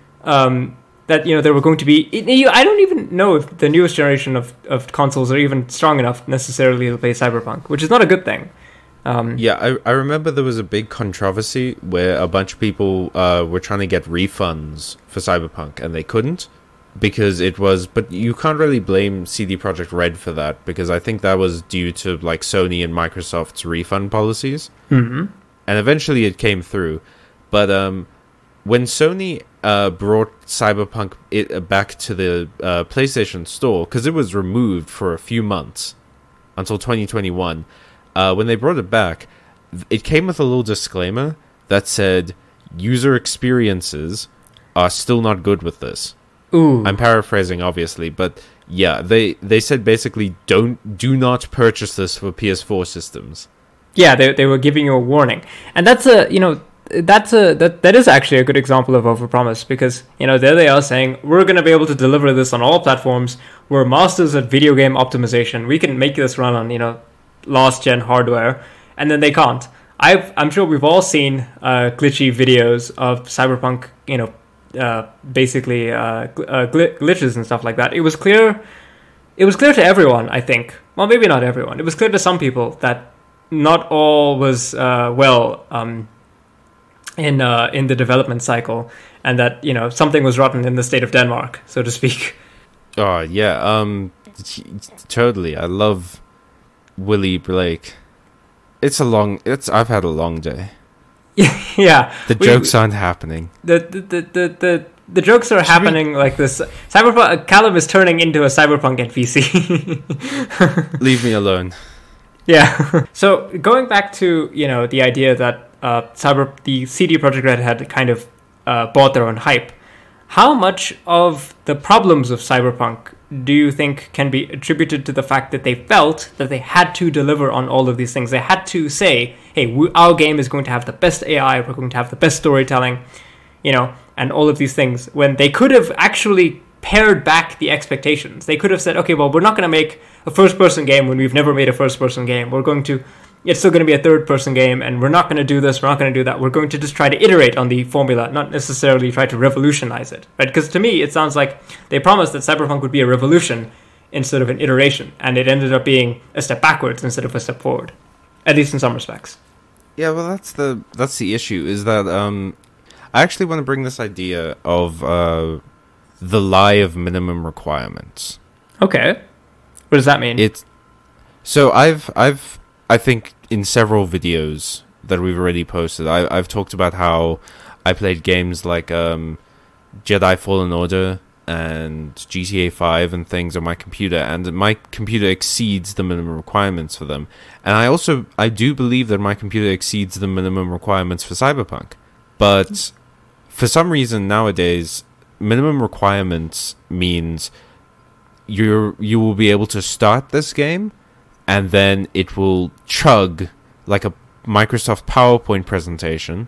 um, that you know there were going to be. It, you, I don't even know if the newest generation of, of consoles are even strong enough necessarily to play Cyberpunk, which is not a good thing. Um, Yeah, I, I remember there was a big controversy where a bunch of people uh, were trying to get refunds for Cyberpunk, and they couldn't because it was... But you can't really blame C D Projekt Red for that, because I think that was due to like Sony and Microsoft's refund policies. mhm. And eventually it came through. But um, when Sony uh, brought Cyberpunk it, uh, back to the uh, PlayStation Store, because it was removed for a few months until twenty twenty-one, uh, when they brought it back, it came with a little disclaimer that said user experiences are still not good with this. Ooh, I'm paraphrasing, obviously, but yeah, they, they said basically don't do not purchase this for P S four systems. yeah, they they were giving you a warning, and that's a you know that's a that that is actually a good example of overpromise, because you know there they are saying we're going to be able to deliver this on all platforms. We're masters at video game optimization. We can make this run on you know last gen hardware, and then they can't. I've I'm sure we've all seen uh, glitchy videos of Cyberpunk, you know, uh, basically uh, gl- uh, gl- glitches and stuff like that. It was clear. It was clear to everyone, I think. Well, maybe not everyone. It was clear to some people that not all was uh, well um, in uh, in the development cycle, and that you know something was rotten in the state of Denmark, so to speak. Oh, yeah, um, t- totally. I love Willie Blake. It's a long, it's, I've had a long day. Yeah, The we- jokes aren't happening. the the the the, the, the jokes are happening like this. Cyberpunk Callum is turning into a cyberpunk N P C. Leave me alone. Yeah. So going back to you know the idea that uh, cyber the C D Projekt Red had kind of uh, bought their own hype. How much of the problems of Cyberpunk do you think can be attributed to the fact that they felt that they had to deliver on all of these things? They had to say, "Hey, we, our game is going to have the best A I. We're going to have the best storytelling," you know, and all of these things. When they could have actually pared back the expectations. They could have said, okay, well, we're not going to make a first-person game when we've never made a first-person game. We're going to it's still going to be a third-person game, and we're not going to do this, we're not going to do that. We're going to just try to iterate on the formula, not necessarily try to revolutionize it, right? Because to me, it sounds like they promised that Cyberpunk would be a revolution instead of an iteration, and it ended up being a step backwards instead of a step forward, at least in some respects. Yeah, well, that's the that's the issue, is that um, I actually want to bring this idea of uh, the lie of minimum requirements. Okay. What does that mean? It's so I've I've I think in several videos that we've already posted, I, I've talked about how I played games like um, Jedi Fallen Order and G T A five and things on my computer, and my computer exceeds the minimum requirements for them. And I also I do believe that my computer exceeds the minimum requirements for Cyberpunk. But for some reason nowadays, minimum requirements means you're you will be able to start this game, and then it will chug like a Microsoft PowerPoint presentation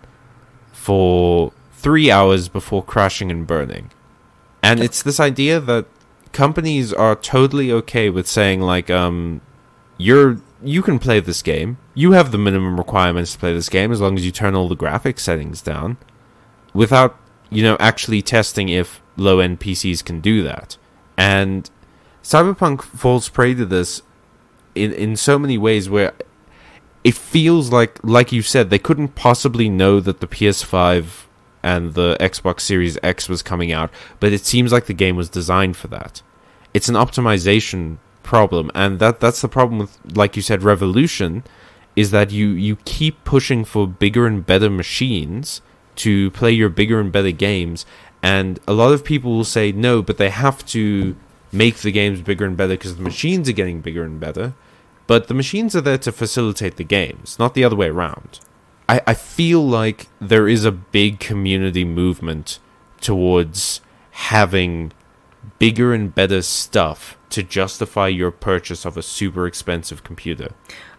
for three hours before crashing and burning. And it's this idea that companies are totally okay with saying, like, um, you're you can play this game. You have the minimum requirements to play this game as long as you turn all the graphics settings down, without, you know, actually testing if low-end P Cs can do that. And Cyberpunk falls prey to this in in so many ways, where it feels like, like you said, they couldn't possibly know that the P S five and the Xbox Series X was coming out, but it seems like the game was designed for that. It's an optimization problem, and that that's the problem with, like you said, Revolution, is that you, you keep pushing for bigger and better machines to play your bigger and better games, and a lot of people will say, no, but they have to make the games bigger and better because the machines are getting bigger and better, but the machines are there to facilitate the games, not the other way around. I, I feel like there is a big community movement towards having bigger and better stuff to justify your purchase of a super expensive computer.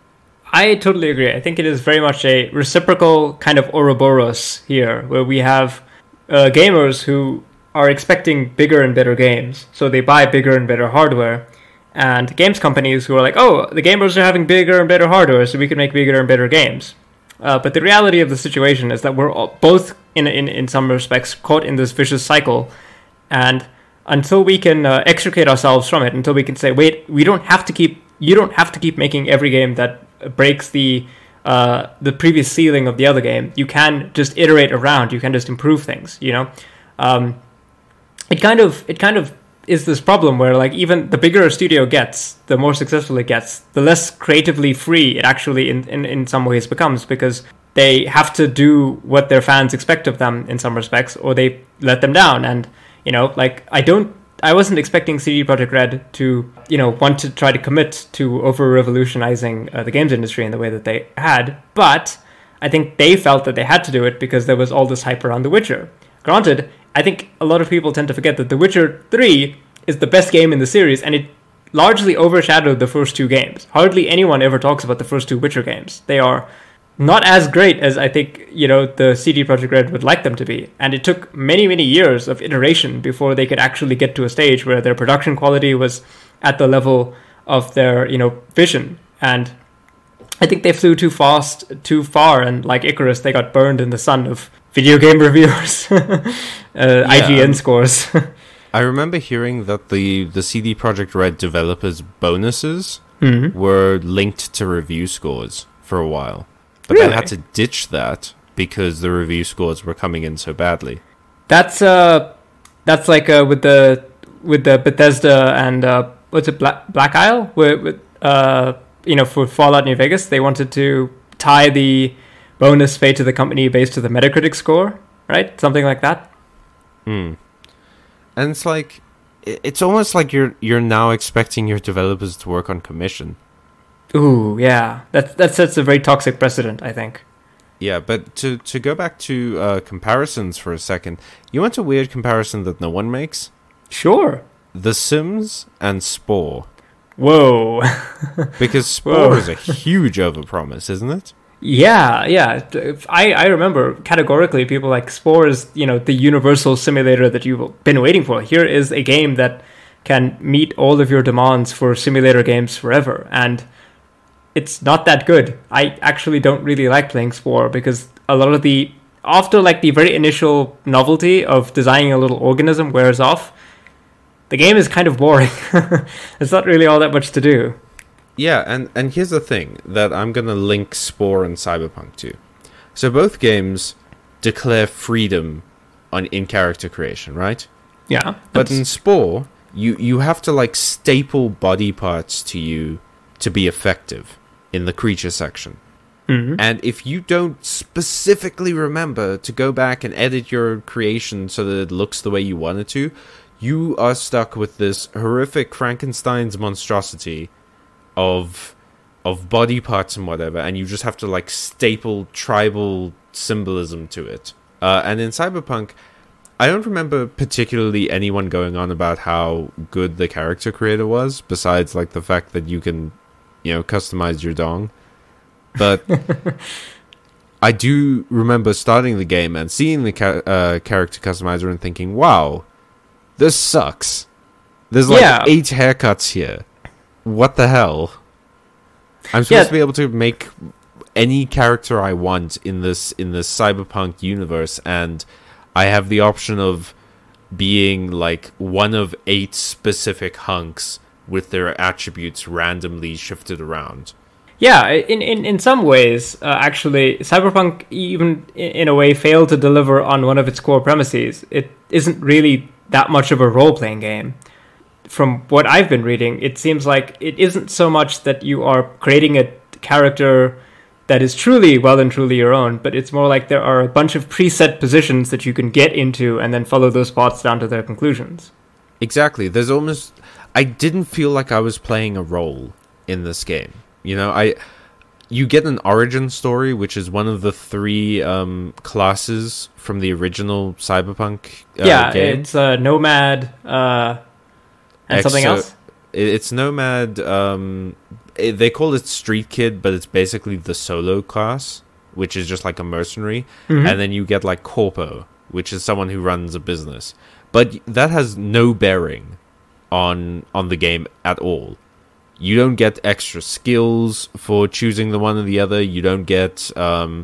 I totally agree. I think it is very much a reciprocal kind of Ouroboros here, where we have uh, gamers who are expecting bigger and better games, so they buy bigger and better hardware, and games companies who are like, oh, the gamers are having bigger and better hardware, so we can make bigger and better games. Uh, but the reality of the situation is that we're all, both, in, in in some respects, caught in this vicious cycle. And until we can uh, extricate ourselves from it, until we can say, wait, we don't have to keep, you don't have to keep making every game that breaks the uh, the previous ceiling of the other game. You can just iterate around. You can just improve things. You know, um, it kind of it kind of is this problem where, like, even the bigger a studio gets, the more successful it gets, the less creatively free it actually in, in, in some ways becomes, because they have to do what their fans expect of them in some respects, or they let them down. And, you know, like, I don't, I wasn't expecting C D Projekt Red to, you know, want to try to commit to over-revolutionizing uh, the games industry in the way that they had, but I think they felt that they had to do it because there was all this hype around The Witcher. Granted, I think a lot of people tend to forget that The Witcher three is the best game in the series, and it largely overshadowed the first two games. Hardly anyone ever talks about the first two Witcher games. They are not as great as I think, you know, the C D Projekt Red would like them to be. And it took many, many years of iteration before they could actually get to a stage where their production quality was at the level of their, you know, vision. And I think they flew too fast, too far, and like Icarus, they got burned in the sun of video game reviewers, uh, yeah, I G N scores. I remember hearing that the, the C D Projekt Red developers' bonuses mm-hmm. were linked to review scores for a while. But really? They had to ditch that because the review scores were coming in so badly. That's uh, that's like uh, with the with the Bethesda and uh, what's it, Black, Black Isle? With, with uh, you know, for Fallout New Vegas, they wanted to tie the bonus paid to the company based to the Metacritic score, right? Something like that. Hmm. And it's like, it's almost like you're you're now expecting your developers to work on commission. Ooh, yeah, that that sets a very toxic precedent, I think. Yeah, but to to go back to uh, comparisons for a second, you want a weird comparison that no one makes? Sure. The Sims and Spore. Whoa. Because Spore Whoa. is a huge overpromise, isn't it? Yeah, yeah. I, I remember categorically people like Spore is, you know, the universal simulator that you've been waiting for. Here is a game that can meet all of your demands for simulator games forever. And it's not that good. I actually don't really like playing Spore because a lot of the after like the very initial novelty of designing a little organism wears off, the game is kind of boring. There's not really all that much to do. Yeah, and, and here's the thing that I'm going to link Spore and Cyberpunk to. So both games declare freedom on in-character creation, right? Yeah. But in Spore, you, you have to like staple body parts to you to be effective in the creature section. Mm-hmm. And if you don't specifically remember to go back and edit your creation so that it looks the way you want it to, you are stuck with this horrific Frankenstein's monstrosity of of body parts and whatever, and you just have to like staple tribal symbolism to it. Uh, and in Cyberpunk, I don't remember particularly anyone going on about how good the character creator was, besides like the fact that you can, you know, customize your dong. But I do remember starting the game and seeing the ca- uh, character customizer and thinking, wow, this sucks. There's like Yeah. eight haircuts here. What the hell? I'm supposed Yeah. to be able to make any character I want in this in this cyberpunk universe, and I have the option of being like one of eight specific hunks with their attributes randomly shifted around. Yeah, in, in, in some ways, uh, actually, Cyberpunk even in, in a way failed to deliver on one of its core premises. It isn't really that much of a role-playing game. From what I've been reading, it seems like it isn't so much that you are creating a character that is truly well and truly your own, but it's more like there are a bunch of preset positions that you can get into and then follow those spots down to their conclusions. Exactly. There's almost... I didn't feel like I was playing a role in this game. You know, I... You get an origin story, which is one of the three um, classes from the original Cyberpunk uh, yeah, game. it's uh, Nomad, uh, and Exo- something else? It's Nomad. Um, it, they call it Street Kid, but it's basically the solo class, which is just like a mercenary. Mm-hmm. And then you get like Corpo, which is someone who runs a business. But that has no bearing on on the game at all. You don't get extra skills for choosing the one or the other. You don't get um,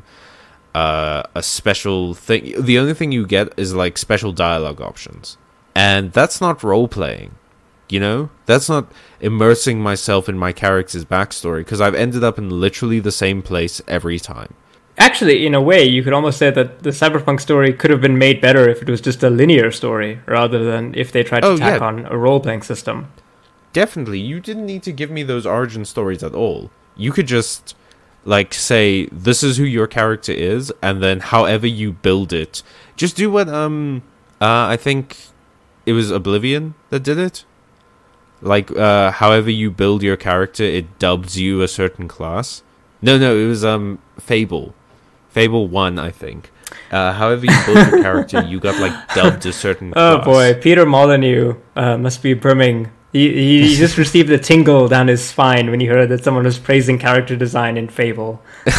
uh, a special thing. The only thing you get is like special dialogue options. And that's not role-playing. You know, that's not immersing myself in my character's backstory, because I've ended up in literally the same place every time. Actually, in a way, you could almost say that the Cyberpunk story could have been made better if it was just a linear story, rather than if they tried to Oh, tack yeah. on a role-playing system. Definitely, you didn't need to give me those origin stories at all. You could just, like, say, this is who your character is, and then however you build it, just do what, um, uh, I think it was Oblivion that did it. Like, uh, however you build your character, it dubs you a certain class. No, no, it was, um, Fable. Fable one, I think. Uh, however you build your character, you got, like, dubbed a certain Oh class. boy, Peter Molyneux uh, must be brimming. He, he he just received a tingle down his spine when he heard that someone was praising character design in Fable.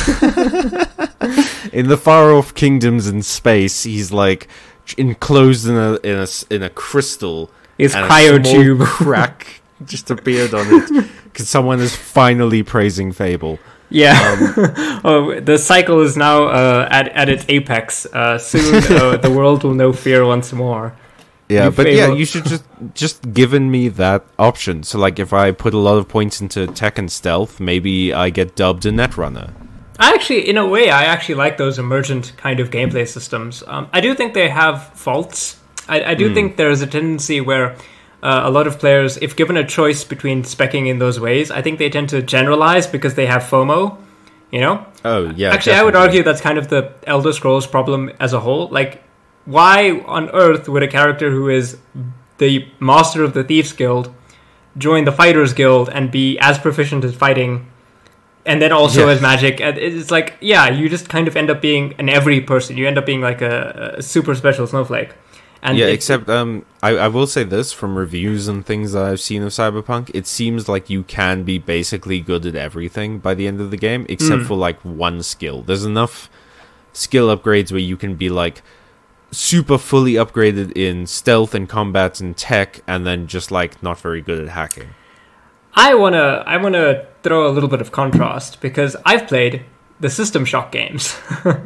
In the far-off kingdoms in space, he's, like, enclosed in a in a, s- in a crystal. His and a cryotube. small crack just appeared on it because someone is finally praising Fable. Yeah. Um, Oh, the cycle is now uh, at at its apex. Uh, soon, uh, the world will know fear once more. Yeah, You but yeah, Fable. you should just just given me that option. So, like, if I put a lot of points into tech and stealth, maybe I get dubbed a Netrunner. I actually, in a way, I actually like those emergent kind of gameplay systems. Um, I do think they have faults. I, I do think there is a tendency where uh, a lot of players, if given a choice between specking in those ways, I think they tend to generalize because they have FOMO, you know? Oh, yeah. Actually, I would definitely. argue that's kind of the Elder Scrolls problem as a whole. Like, why on earth would a character who is the master of the Thieves Guild join the Fighters Guild and be as proficient as fighting and then also Yeah. as magic? And it's like, yeah, you just kind of end up being an every person. You end up being like a, a super special snowflake. And Yeah, it- except um, I, I will say this from reviews and things that I've seen of Cyberpunk, it seems like you can be basically good at everything by the end of the game, except Mm. for like one skill. There's enough skill upgrades where you can be like super fully upgraded in stealth and combat and tech, and then just like not very good at hacking. I wanna I wanna throw a little bit of contrast because I've played the System Shock games,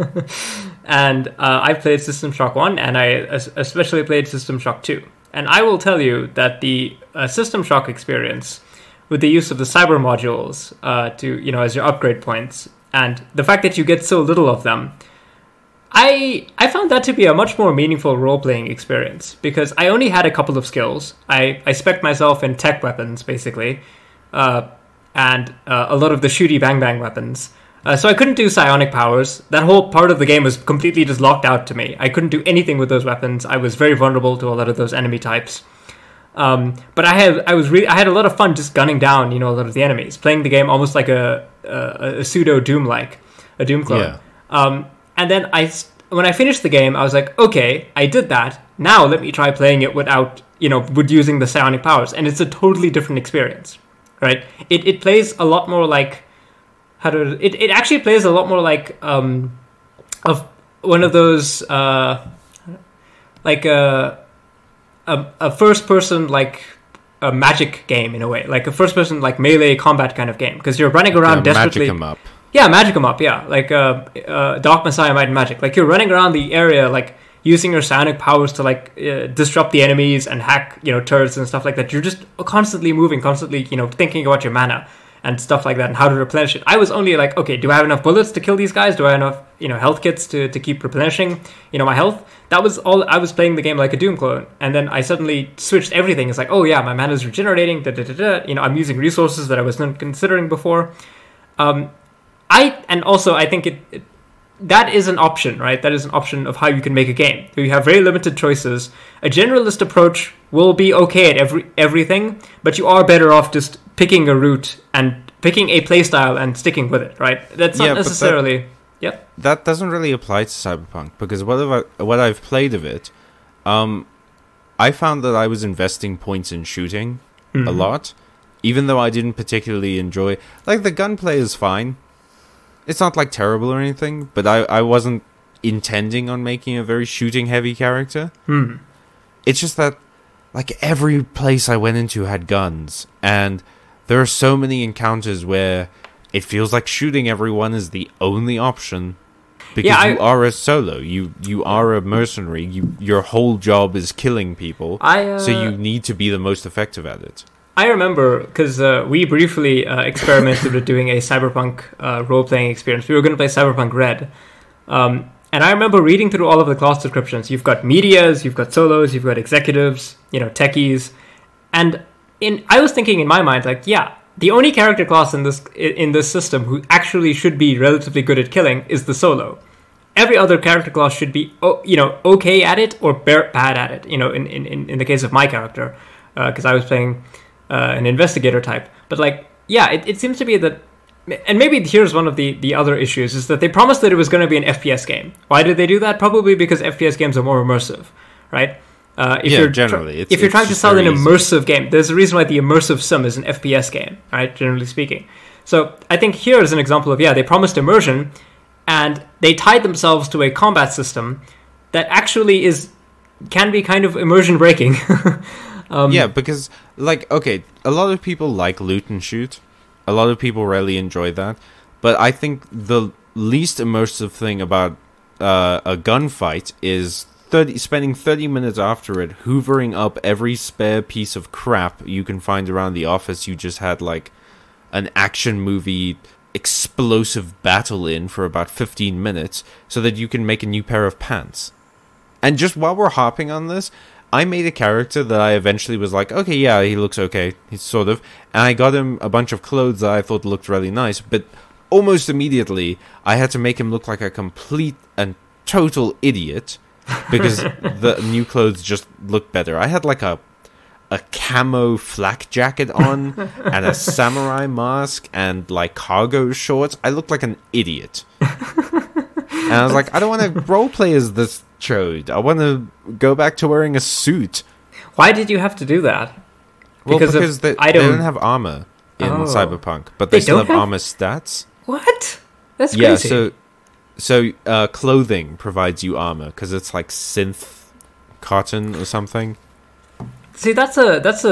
and uh, I've played System Shock One, and I especially played System Shock Two. And I will tell you that the uh, System Shock experience, with the use of the cyber modules uh, to you know as your upgrade points, and the fact that you get so little of them, I I found that to be a much more meaningful role-playing experience because I only had a couple of skills. I, I spec'd myself in tech weapons, basically, uh, and uh, a lot of the shooty bang-bang weapons. Uh, so I couldn't do psionic powers. That whole part of the game was completely just locked out to me. I couldn't do anything with those weapons. I was very vulnerable to a lot of those enemy types. Um, but I had I was re- I had a lot of fun just gunning down, you know, a lot of the enemies, playing the game almost like a a, a pseudo Doom like a Doom clone. Yeah. Um, and then I when I finished the game, I was like, okay, I did that. Now let me try playing it without, you know, with using the psionic powers, and it's a totally different experience, right? It it plays a lot more like how to it, it actually plays a lot more like um of one of those uh like a a, a first person like a magic game in a way, like a first person like melee combat kind of game, because you're running around Yeah, desperately. magic 'em up. Yeah, magic 'em up. Yeah, like uh, uh, Dark Messiah Might and Magic. Like you're running around the area, like using your psionic powers to like uh, disrupt the enemies and hack, you know, turrets and stuff like that. You're just constantly moving, constantly, you know, thinking about your mana and stuff like that and how to replenish it. I was only like, okay, do I have enough bullets to kill these guys? Do I have enough, you know, health kits to, to keep replenishing, you know, my health? That was all. I was playing the game like a Doom clone, and then I suddenly switched everything. It's like, oh yeah, my mana is regenerating. Da, da, da, da. You know, I'm using resources that I wasn't considering before. Um, I and also I think it, it that is an option, right? That is an option of how you can make a game. So you have very limited choices. A generalist approach will be okay at every everything, but you are better off just picking a route and picking a playstyle and sticking with it, right? That's not Yeah, but necessarily. that- Yep. That doesn't really apply to Cyberpunk because what have I, what I've played of it, um, I found that I was investing points in shooting Mhm. a lot, even though I didn't particularly enjoy. Like the gunplay is fine, it's not like terrible or anything, but I I wasn't intending on making a very shooting heavy character. Hmm. It's just that like every place I went into had guns, and there are so many encounters where it feels like shooting everyone is the only option because Yeah, I- you are a solo. You you are a mercenary. You your whole job is killing people. I uh, so you need to be the most effective at it. I remember because uh, we briefly uh, experimented with doing a Cyberpunk uh, role-playing experience. We were going to play Cyberpunk Red. Um, and I remember reading through all of the class descriptions. You've got medias, you've got solos, you've got executives, you know, techies. And in I was thinking in my mind, like, yeah, the only character class in this in this system who actually should be relatively good at killing is the solo. Every other character class should be, oh, you know, okay at it or bad at it, you know, in, in, in the case of my character, because uh, I was playing uh, an investigator type. But, like, yeah, it, it seems to be that, and maybe here's one of the, the other issues, is that they promised that it was going to be an F P S game. Why did they do that? Probably because F P S games are more immersive, right? Uh, if Yeah, you're generally, Tr- it's- if you're it's trying to just sell an very easy. immersive game, there's a reason why the immersive sim is an F P S game, right? Generally speaking. So I think here is an example of, yeah, they promised immersion, and they tied themselves to a combat system that actually is can be kind of immersion breaking. um, Yeah, because like okay, a lot of people like loot and shoot. A lot of people really enjoy that, but I think the least immersive thing about uh, a gunfight is thirty spending thirty minutes after it hoovering up every spare piece of crap you can find around the office you just had like an action movie explosive battle in for about fifteen minutes so that you can make a new pair of pants. And just while we're hopping on this, I made a character that I eventually was like, okay, yeah, he looks okay, he's sort of, and I got him a bunch of clothes that I thought looked really nice, but almost immediately I had to make him look like a complete and total idiot because the new clothes just looked better. I had like a a camo flak jacket on and a samurai mask and like cargo shorts. I looked like an idiot. And I was like, I don't want to roleplay as this chode. I want to go back to wearing a suit. Why did you have to do that? Well, Because because, of they, they item- don't have armor in Oh. Cyberpunk, but they, They still don't have, have- armor stats. What? That's Yeah, crazy. so so uh, clothing provides you armor because it's like synth cotton or something. See, that's a that's a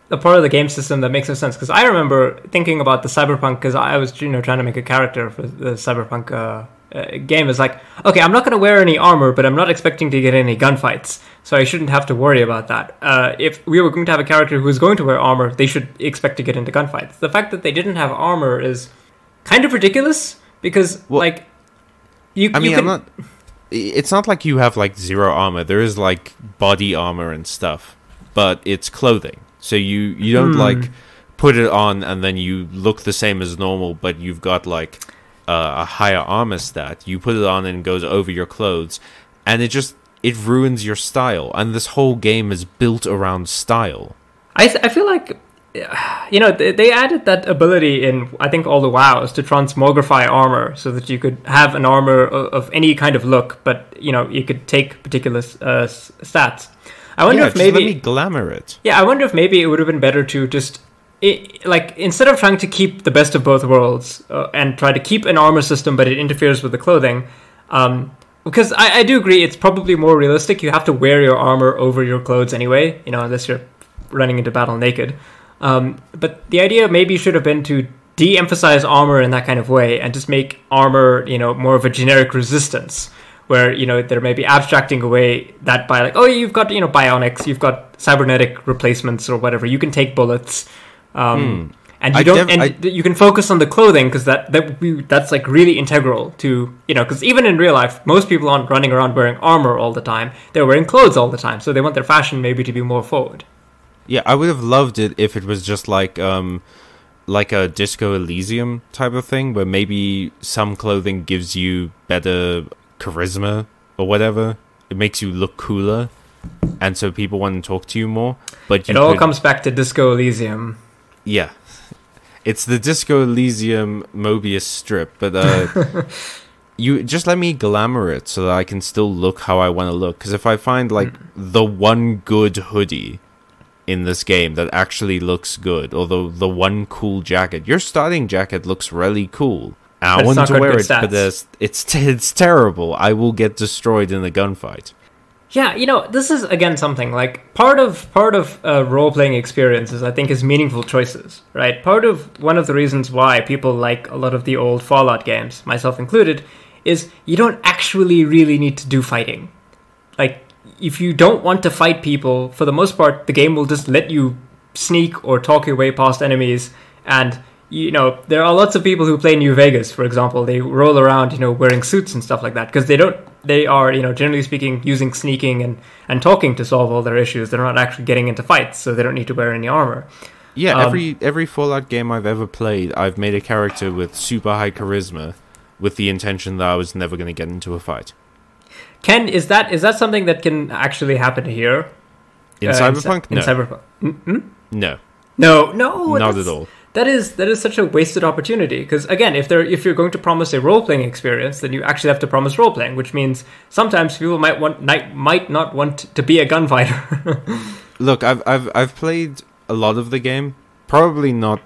the part of the game system that makes no sense. Because I remember thinking about the Cyberpunk, because I was, you know, trying to make a character for the Cyberpunk uh, uh, game. Is like, okay, I'm not going to wear any armor, but I'm not expecting to get any gunfights, so I shouldn't have to worry about that. Uh, if we were going to have a character who was going to wear armor, they should expect to get into gunfights. The fact that they didn't have armor is kind of ridiculous, because, well, like, you. I mean, you could, I'm not. It's not like you have like zero armor. There is like body armor and stuff, but it's clothing. So you you don't Hmm. like put it on and then you look the same as normal, but you've got like uh, a higher armor stat. You put it on and it goes over your clothes, and it just it ruins your style. And this whole game is built around style. I th- I feel like, you know, they, they added that ability in, I think, all the WoWs to transmogrify armor, so that you could have an armor of, of any kind of look, but, you know, you could take particular uh, s- stats. I wonder yeah, if just maybe let me glamour it. Yeah, I wonder if maybe it would have been better to just, it, like, instead of trying to keep the best of both worlds uh, and try to keep an armor system, but it interferes with the clothing. Um, because I, I do agree, it's probably more realistic. You have to wear your armor over your clothes anyway, you know, unless you're running into battle naked. Um, but the idea maybe should have been to de-emphasize armor in that kind of way and just make armor, you know, more of a generic resistance, where, you know, they're maybe abstracting away that by like, oh, you've got, you know, bionics, you've got cybernetic replacements or whatever. You can take bullets, um, Hmm. and you I don't, def- and I- th- you can focus on the clothing, because that that would be, that's like really integral to, you know, because even in real life, most people aren't running around wearing armor all the time. They're wearing clothes all the time, so they want their fashion maybe to be more forward. Yeah, I would have loved it if it was just like um like a Disco Elysium type of thing, where maybe some clothing gives you better charisma or whatever. It makes you look cooler, and so people want to talk to you more. But you It all could- comes back to Disco Elysium. yeah, it's the Disco Elysium Mobius strip, but uh, you just let me glamour it so that I can still look how I want to look. Because if I find like the one good hoodie in this game that actually looks good, although the one cool jacket, your starting jacket looks really cool. But I it's want not to got wear good it, but stats. there's- it's it's terrible. I will get destroyed in a gunfight. Yeah, you know, this is again something like part of part of uh, role playing experiences. I think is meaningful choices, right? Part of one of the reasons why people like a lot of the old Fallout games, myself included, is you don't actually really need to do fighting. Like, if you don't want to fight people, for the most part, the game will just let you sneak or talk your way past enemies. And, you know, there are lots of people who play New Vegas, for example. They roll around, you know, wearing suits and stuff like that, because they don't, they are, you know, generally speaking, using sneaking and, and talking to solve all their issues. They're not actually getting into fights, so they don't need to wear any armor. Yeah, Um, every every Fallout game I've ever played, I've made a character with super high charisma, with the intention that I was never going to get into a fight. Ken, is that is that something that can actually happen here? In Uh, Cyberpunk, in, no, Cy- in Cyberpunk? Mm-hmm. no, No, no, not that's- at all. That is that is such a wasted opportunity, because again, if they're if you're going to promise a role playing experience, then you actually have to promise role playing, which means sometimes people might want might, might not want to be a gunfighter. Look, I've I've I've played a lot of the game. Probably not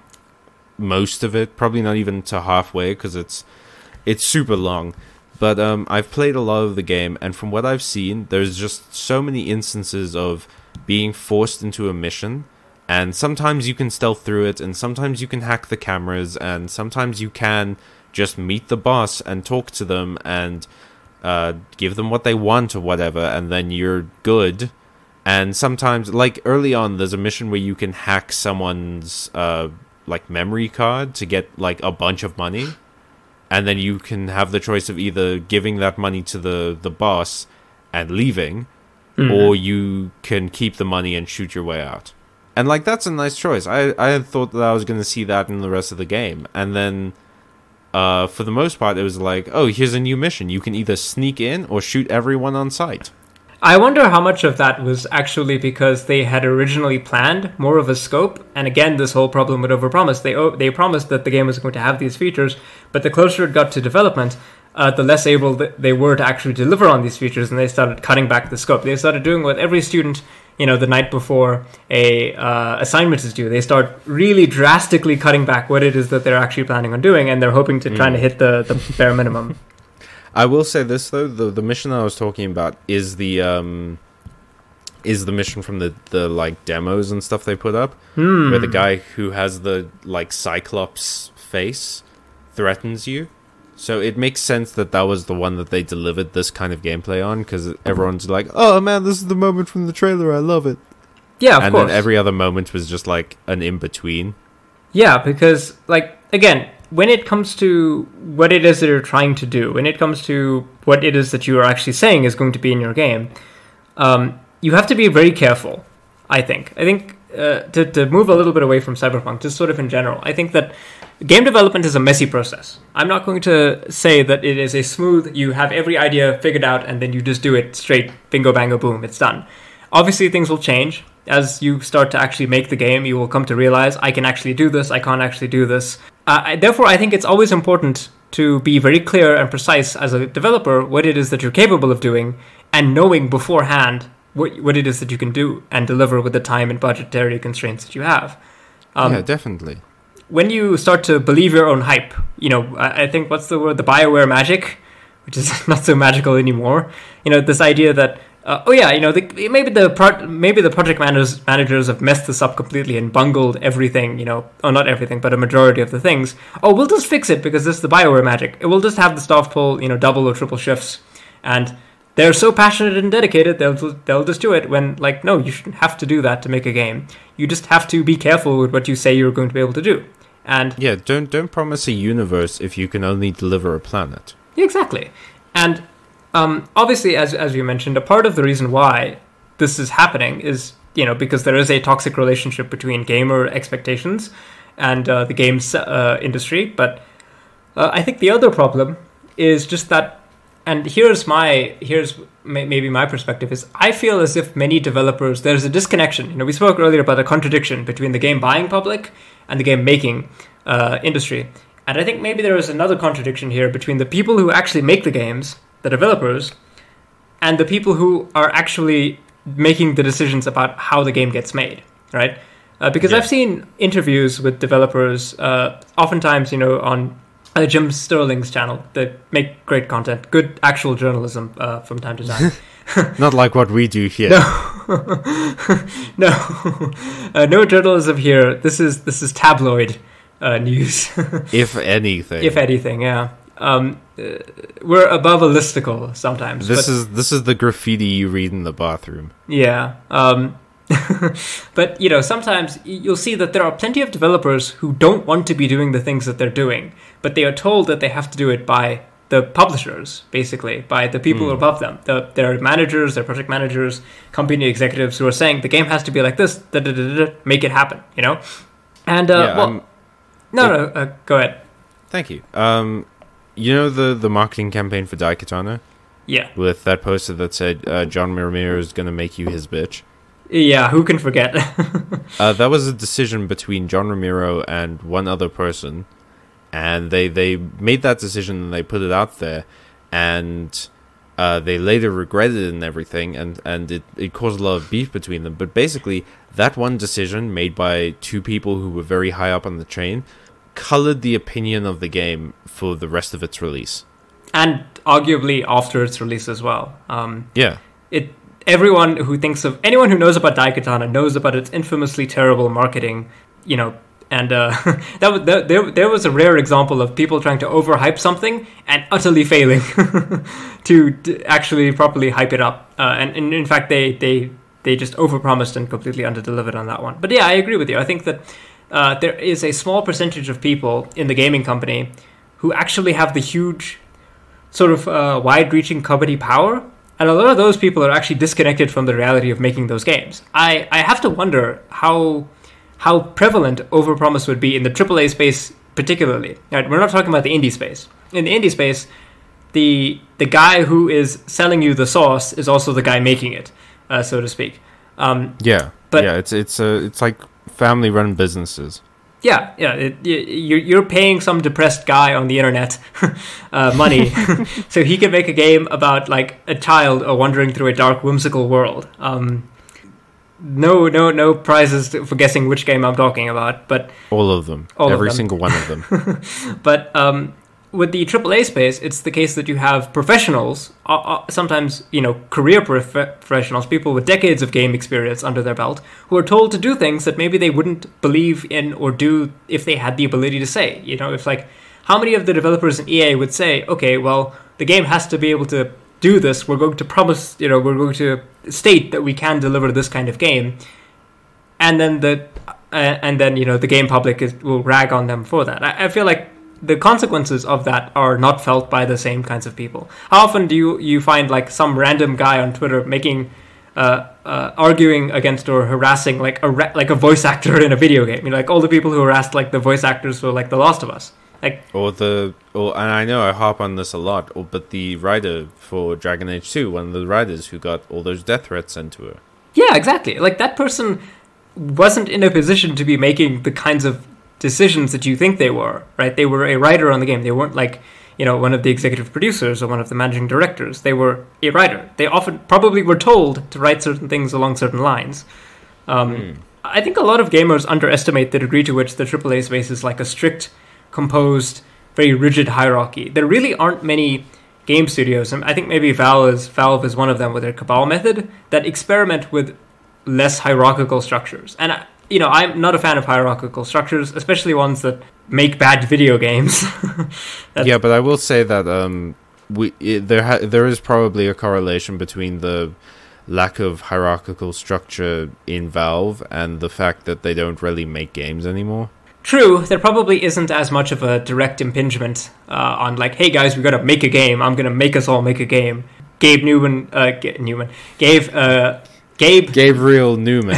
most of it. Probably not even to halfway, because it's it's super long. But um, I've played a lot of the game, and from what I've seen, there's just so many instances of being forced into a mission, and sometimes you can stealth through it, and sometimes you can hack the cameras, and sometimes you can just meet the boss and talk to them and uh, give them what they want or whatever, and then you're good. And sometimes, like early on, there's a mission where you can hack someone's uh, like memory card to get like a bunch of money, and then you can have the choice of either giving that money to the the boss and leaving, Mm. or you can keep the money and shoot your way out. And like that's a nice choice. I I had thought that I was going to see that in the rest of the game, and then uh, for the most part, it was like, oh, here's a new mission. You can either sneak in or shoot everyone on sight. I wonder how much of that was actually because they had originally planned more of a scope, and again, this whole problem with overpromise. They o- they promised that the game was going to have these features, but the closer it got to development, uh, the less able th- they were to actually deliver on these features, and they started cutting back the scope. They started doing what every student, you know, the night before a uh, assignment is due. They start really drastically cutting back what it is that they're actually planning on doing, and they're hoping to Mm. trying to hit the, the bare minimum. I will say this though: the the mission I was talking about is the um, is the mission from the, the like demos and stuff they put up, Hmm. where the guy who has the like Cyclops face threatens you. So it makes sense that that was the one that they delivered this kind of gameplay on, because everyone's like, "Oh man, this is the moment from the trailer. I love it." Yeah, of and course. then every other moment was just like an in between. Yeah, because, like, again, when it comes to what it is that you're trying to do, when it comes to what it is that you are actually saying is going to be in your game, um, you have to be very careful, I think. I think, uh, to, to move a little bit away from Cyberpunk, just sort of in general, I think that game development is a messy process. I'm not going to say that it is a smooth, you have every idea figured out, and then you just do it straight, bingo, bango, boom, it's done. Obviously, things will change. As you start to actually make the game, you will come to realize, I can actually do this, I can't actually do this. Uh, I, therefore, I think it's always important to be very clear and precise as a developer what it is that you're capable of doing, and knowing beforehand what, what it is that you can do and deliver with the time and budgetary constraints that you have. Um, yeah, definitely. When you start to believe your own hype, you know, I, I think, what's the word, the BioWare magic, which is not so magical anymore. You know, this idea that, Uh, oh yeah, you know, the, maybe the pro- maybe the project managers managers have messed this up completely and bungled everything. You know, oh, not everything, but a majority of the things. Oh, we'll just fix it because this is the BioWare magic. It will just have the staff pull, you know, double or triple shifts, and they're so passionate and dedicated, they'll they'll just do it. When, like, no, you shouldn't have to do that to make a game. You just have to be careful with what you say you're going to be able to do. And yeah, don't don't promise a universe if you can only deliver a planet. Exactly, and. Um, obviously, as as you mentioned, a part of the reason why this is happening is, you know, because there is a toxic relationship between gamer expectations and uh, the games uh, industry. But uh, I think the other problem is just that, and here's my here's may, maybe my perspective is, I feel as if many developers, there's a disconnection. You know, we spoke earlier about the contradiction between the game buying public and the game making uh, industry, and I think maybe there is another contradiction here between the people who actually make the games, the developers, and the people who are actually making the decisions about how the game gets made, right? Uh, because yeah. I've seen interviews with developers, uh, oftentimes, you know, on uh, Jim Sterling's channel, that make great content, good actual journalism uh, from time to time. Not like what we do here. No, no, uh, no journalism here. This is this is tabloid uh, news. If anything. If anything, yeah. Um, uh, we're above a listicle sometimes. This but, is this is the graffiti you read in the bathroom. Yeah. Um, but, you know, sometimes you'll see that there are plenty of developers who don't want to be doing the things that they're doing, but they are told that they have to do it by the publishers, basically, by the people mm. above them. The, their managers, their project managers, company executives who are saying the game has to be like this, da, da, da, da, make it happen, you know? And, uh, yeah, well, um, no, no, uh, go ahead. Thank you. Um... You know the, the marketing campaign for Daikatana? Yeah. With that poster that said, uh, John Romero is going to make you his bitch? Yeah, who can forget? uh, that was a decision between John Romero and one other person. And they, they made that decision and they put it out there. And uh, they later regretted it and everything. And, and it, it caused a lot of beef between them. But basically, that one decision made by two people who were very high up on the chain colored the opinion of the game for the rest of its release, and arguably after its release as well. Um, yeah, it. Everyone who thinks of anyone who knows about Daikatana knows about its infamously terrible marketing. You know, and uh, that was there. There was a rare example of people trying to overhype something and utterly failing to, to actually properly hype it up. Uh, and, and in fact, they they they just overpromised and completely underdelivered on that one. But yeah, I agree with you. I think that. Uh, there is a small percentage of people in the gaming company who actually have the huge sort of uh, wide-reaching company power, and a lot of those people are actually disconnected from the reality of making those games. I, I have to wonder how how prevalent overpromise would be in the triple A space particularly. Right? We're not talking about the indie space. In the indie space, the the guy who is selling you the sauce is also the guy making it, uh, so to speak. Um, yeah, but yeah, it's it's a it's like family-run businesses. Yeah, yeah. It, you're you're paying some depressed guy on the internet uh, money, so he can make a game about like a child uh, wandering through a dark, whimsical world. Um, no, no, no prizes for guessing which game I'm talking about, but all of them, all every of them. single one of them. But um, with the triple A space, it's the case that you have professionals, uh, uh, sometimes, you know, career prof- professionals, people with decades of game experience under their belt, who are told to do things that maybe they wouldn't believe in or do if they had the ability to say. You know, if like, how many of the developers in E A would say, okay, well, the game has to be able to do this. We're going to promise, you know, we're going to state that we can deliver this kind of game. And then the, uh, and then, you know, the game public is, will rag on them for that. I, I feel like the consequences of that are not felt by the same kinds of people. How often do you, you find like some random guy on Twitter making, uh, uh, arguing against or harassing like a ra- like a voice actor in a video game? You know, like all the people who harassed like the voice actors for like The Last of Us. Like, or the, or, and I know I harp on this a lot, or, but the writer for Dragon Age two, one of the writers who got all those death threats sent to her. Yeah, exactly. Like that person wasn't in a position to be making the kinds of decisions that you think they were, right? They were a writer on the game. They weren't like, you know, one of the executive producers or one of the managing directors. They were a writer. They often probably were told to write certain things along certain lines. Um, mm. I think a lot of gamers underestimate the degree to which the triple A space is like a strict, composed, very rigid hierarchy. There really aren't many game studios, and I think maybe Valve is, Valve is one of them with their Cabal method, that experiment with less hierarchical structures. And I, you know, I'm not a fan of hierarchical structures, especially ones that make bad video games. Yeah, but I will say that um, we it, there ha- there is probably a correlation between the lack of hierarchical structure in Valve and the fact that they don't really make games anymore. True, there probably isn't as much of a direct impingement uh, on like, hey guys, we gotta make a game. I'm gonna make us all make a game. Gabe Newman, uh, G- Newman, Gabe, uh, Gabe, Gabriel Newman,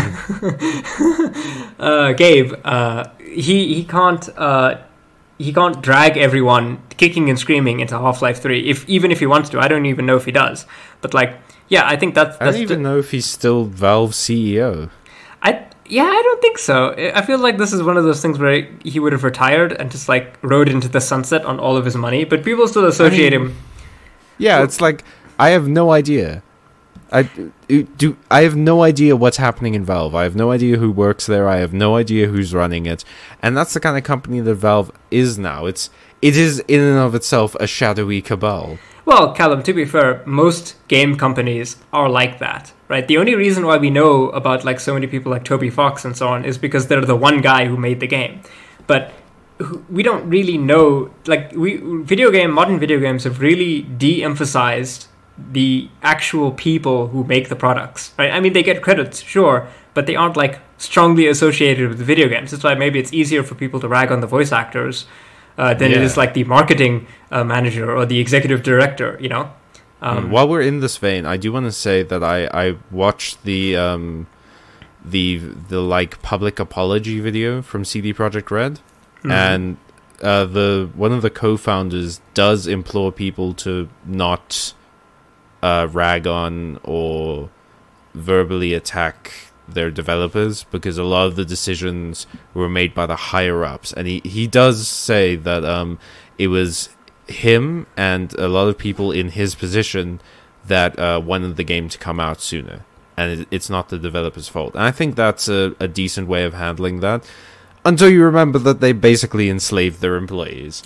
uh, Gabe. Uh, he he can't uh, he can't drag everyone kicking and screaming into Half-Life three. If even if he wants to, I don't even know if he does. But like, yeah, I think that's. that's I don't even d- know if he's still Valve C E O. I. Yeah, I don't think so. I feel like this is one of those things where he would have retired and just like rode into the sunset on all of his money, but people still associate I mean, him. Yeah, it's like I have no idea. I do. I have no idea what's happening in Valve. I have no idea who works there. I have no idea who's running it, and that's the kind of company that Valve is now. It's it is in and of itself a shadowy cabal. Well, Callum, to be fair, most game companies are like that, right? The only reason why we know about like so many people like Toby Fox and so on is because they're the one guy who made the game. But we don't really know, like we video game, modern video games have really de-emphasized the actual people who make the products, right? I mean, they get credits, sure, but they aren't like strongly associated with the video games. That's why maybe it's easier for people to rag on the voice actors Uh, than yeah. it is like the marketing uh, manager or the executive director, you know? Um, While we're in this vein, I do want to say that I, I watched the um, the the like public apology video from C D Projekt Red, mm-hmm. and uh, the one of the co-founders does implore people to not uh, rag on or verbally attack their developers, because a lot of the decisions were made by the higher ups, and he, he does say that um it was him and a lot of people in his position that uh, wanted the game to come out sooner, and it, it's not the developers' fault. And I think that's a, a decent way of handling that, until you remember that they basically enslaved their employees.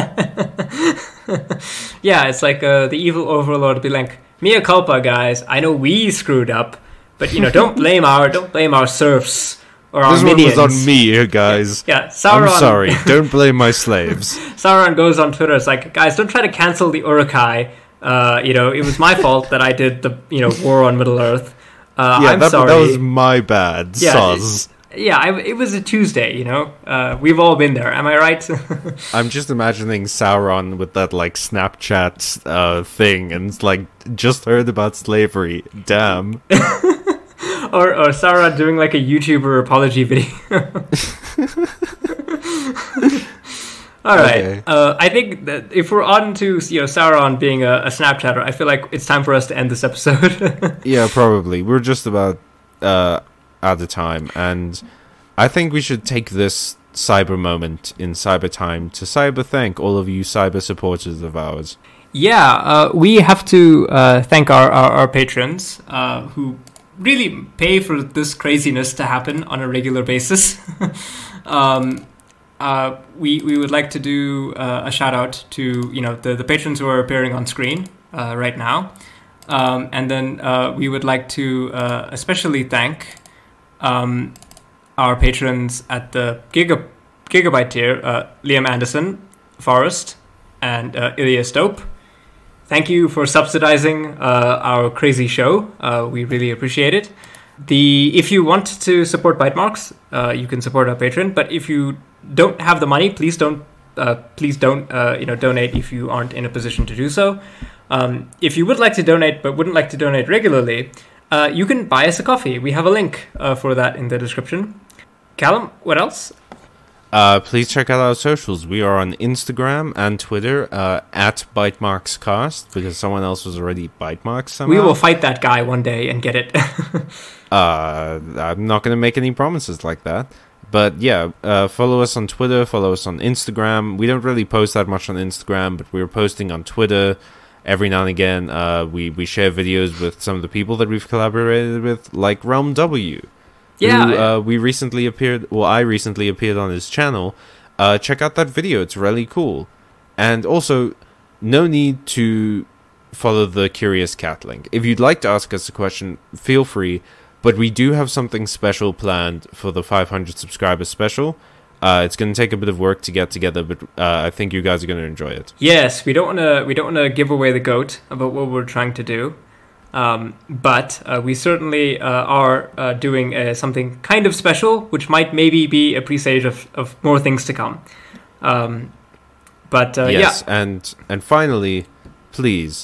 Yeah, it's like uh, the evil overlord be like, mea culpa, guys, I know we screwed up, but, you know, don't blame our don't blame our serfs or our this minions. This one was on me, guys. Yeah, yeah, Sauron. I'm sorry. Don't blame my slaves. Sauron goes on Twitter. It's like, guys, don't try to cancel the Uruk-hai. Uh, you know, it was my fault that I did the you know war on Middle Earth. Uh, yeah, I'm that, sorry. that was my bad. Yeah, Soz. It, yeah, I, it was a Tuesday. You know, uh, we've all been there. Am I right? I'm just imagining Sauron with that like Snapchat uh, thing, and it's like, just heard about slavery. Damn. Or, or Sauron doing like a YouTuber apology video. All right. Okay. Uh, I think that if we're on to you know Sauron being a, a Snapchatter, I feel like it's time for us to end this episode. Yeah, probably. We're just about uh, out of time, and I think we should take this cyber moment in cyber time to cyber thank all of you cyber supporters of ours. Yeah, uh, we have to uh, thank our, our, our patrons uh, who really pay for this craziness to happen on a regular basis. um, uh, we we would like to do uh, a shout out to you know the the patrons who are appearing on screen uh, right now, um, and then uh, we would like to uh, especially thank um, our patrons at the Giga, Gigabyte tier: uh, Liam Anderson, Forrest, and uh, Ilya Stope. Thank you for subsidizing uh, our crazy show. Uh, we really appreciate it. The if you want to support Bytemarks, uh, you can support our Patreon. But if you don't have the money, please don't uh, please don't uh, you know donate if you aren't in a position to do so. Um, if you would like to donate but wouldn't like to donate regularly, uh, you can buy us a coffee. We have a link uh, for that in the description. Callum, what else? Uh, please check out our socials. We are on Instagram and Twitter uh, at BytemarksCast because someone else was already Bytemarks somehow. We will fight that guy one day and get it. uh, I'm not going to make any promises like that. But yeah, uh, follow us on Twitter, follow us on Instagram. We don't really post that much on Instagram, but we're posting on Twitter every now and again. Uh, we, we share videos with some of the people that we've collaborated with, like Realm W. Yeah, who, uh, we recently appeared. Well, I recently appeared on his channel. Uh, check out that video; it's really cool. And also, no need to follow the Curious Cat link. If you'd like to ask us a question, feel free. But we do have something special planned for the five hundred subscriber special. Uh, it's going to take a bit of work to get together, but uh, I think you guys are going to enjoy it. Yes, we don't want to. We don't want to give away the goat about what we're trying to do. Um, but uh, we certainly uh, are uh, doing uh, something kind of special, which might maybe be a presage of, of more things to come. Um, but uh, yes, yeah. and and finally, please,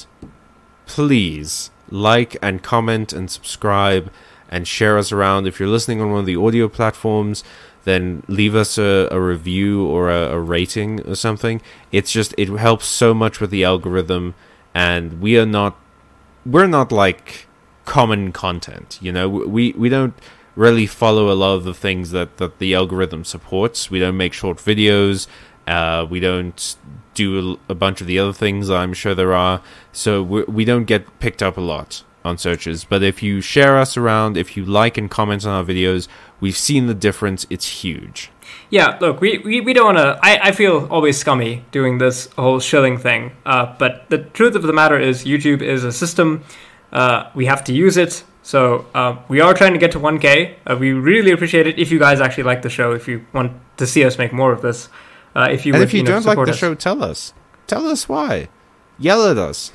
please like and comment and subscribe and share us around. If you're listening on one of the audio platforms, then leave us a, a review or a, a rating or something. It's just it helps so much with the algorithm, and we are not. We're not like common content, you know. We we don't really follow a lot of the things that, that the algorithm supports. We don't make short videos. Uh, we don't do a bunch of the other things I'm sure there are. So we we don't get picked up a lot on searches. But if you share us around, if you like and comment on our videos, we've seen the difference. It's huge. Yeah, look, we, we, we don't want to... I, I feel always scummy doing this whole shilling thing. Uh, but the truth of the matter is YouTube is a system. Uh, we have to use it. So uh, we are trying to get to one K. Uh, we really appreciate it if you guys actually like the show, if you want to see us make more of this. Uh, if you and would, if you, you know, don't like the us. show, tell us. Tell us why. Yell at us.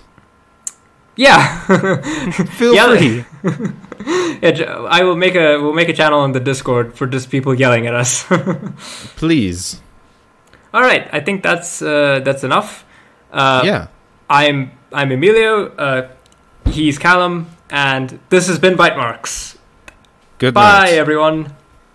Yeah. Feel Yell- free. Yeah, I will make a we'll make a channel in the Discord for just people yelling at us. Please. All right, I think that's uh, that's enough. Uh, yeah. I'm I'm Emilio. Uh, he's Callum, and this has been Bytemarks. Good Bye, night. everyone.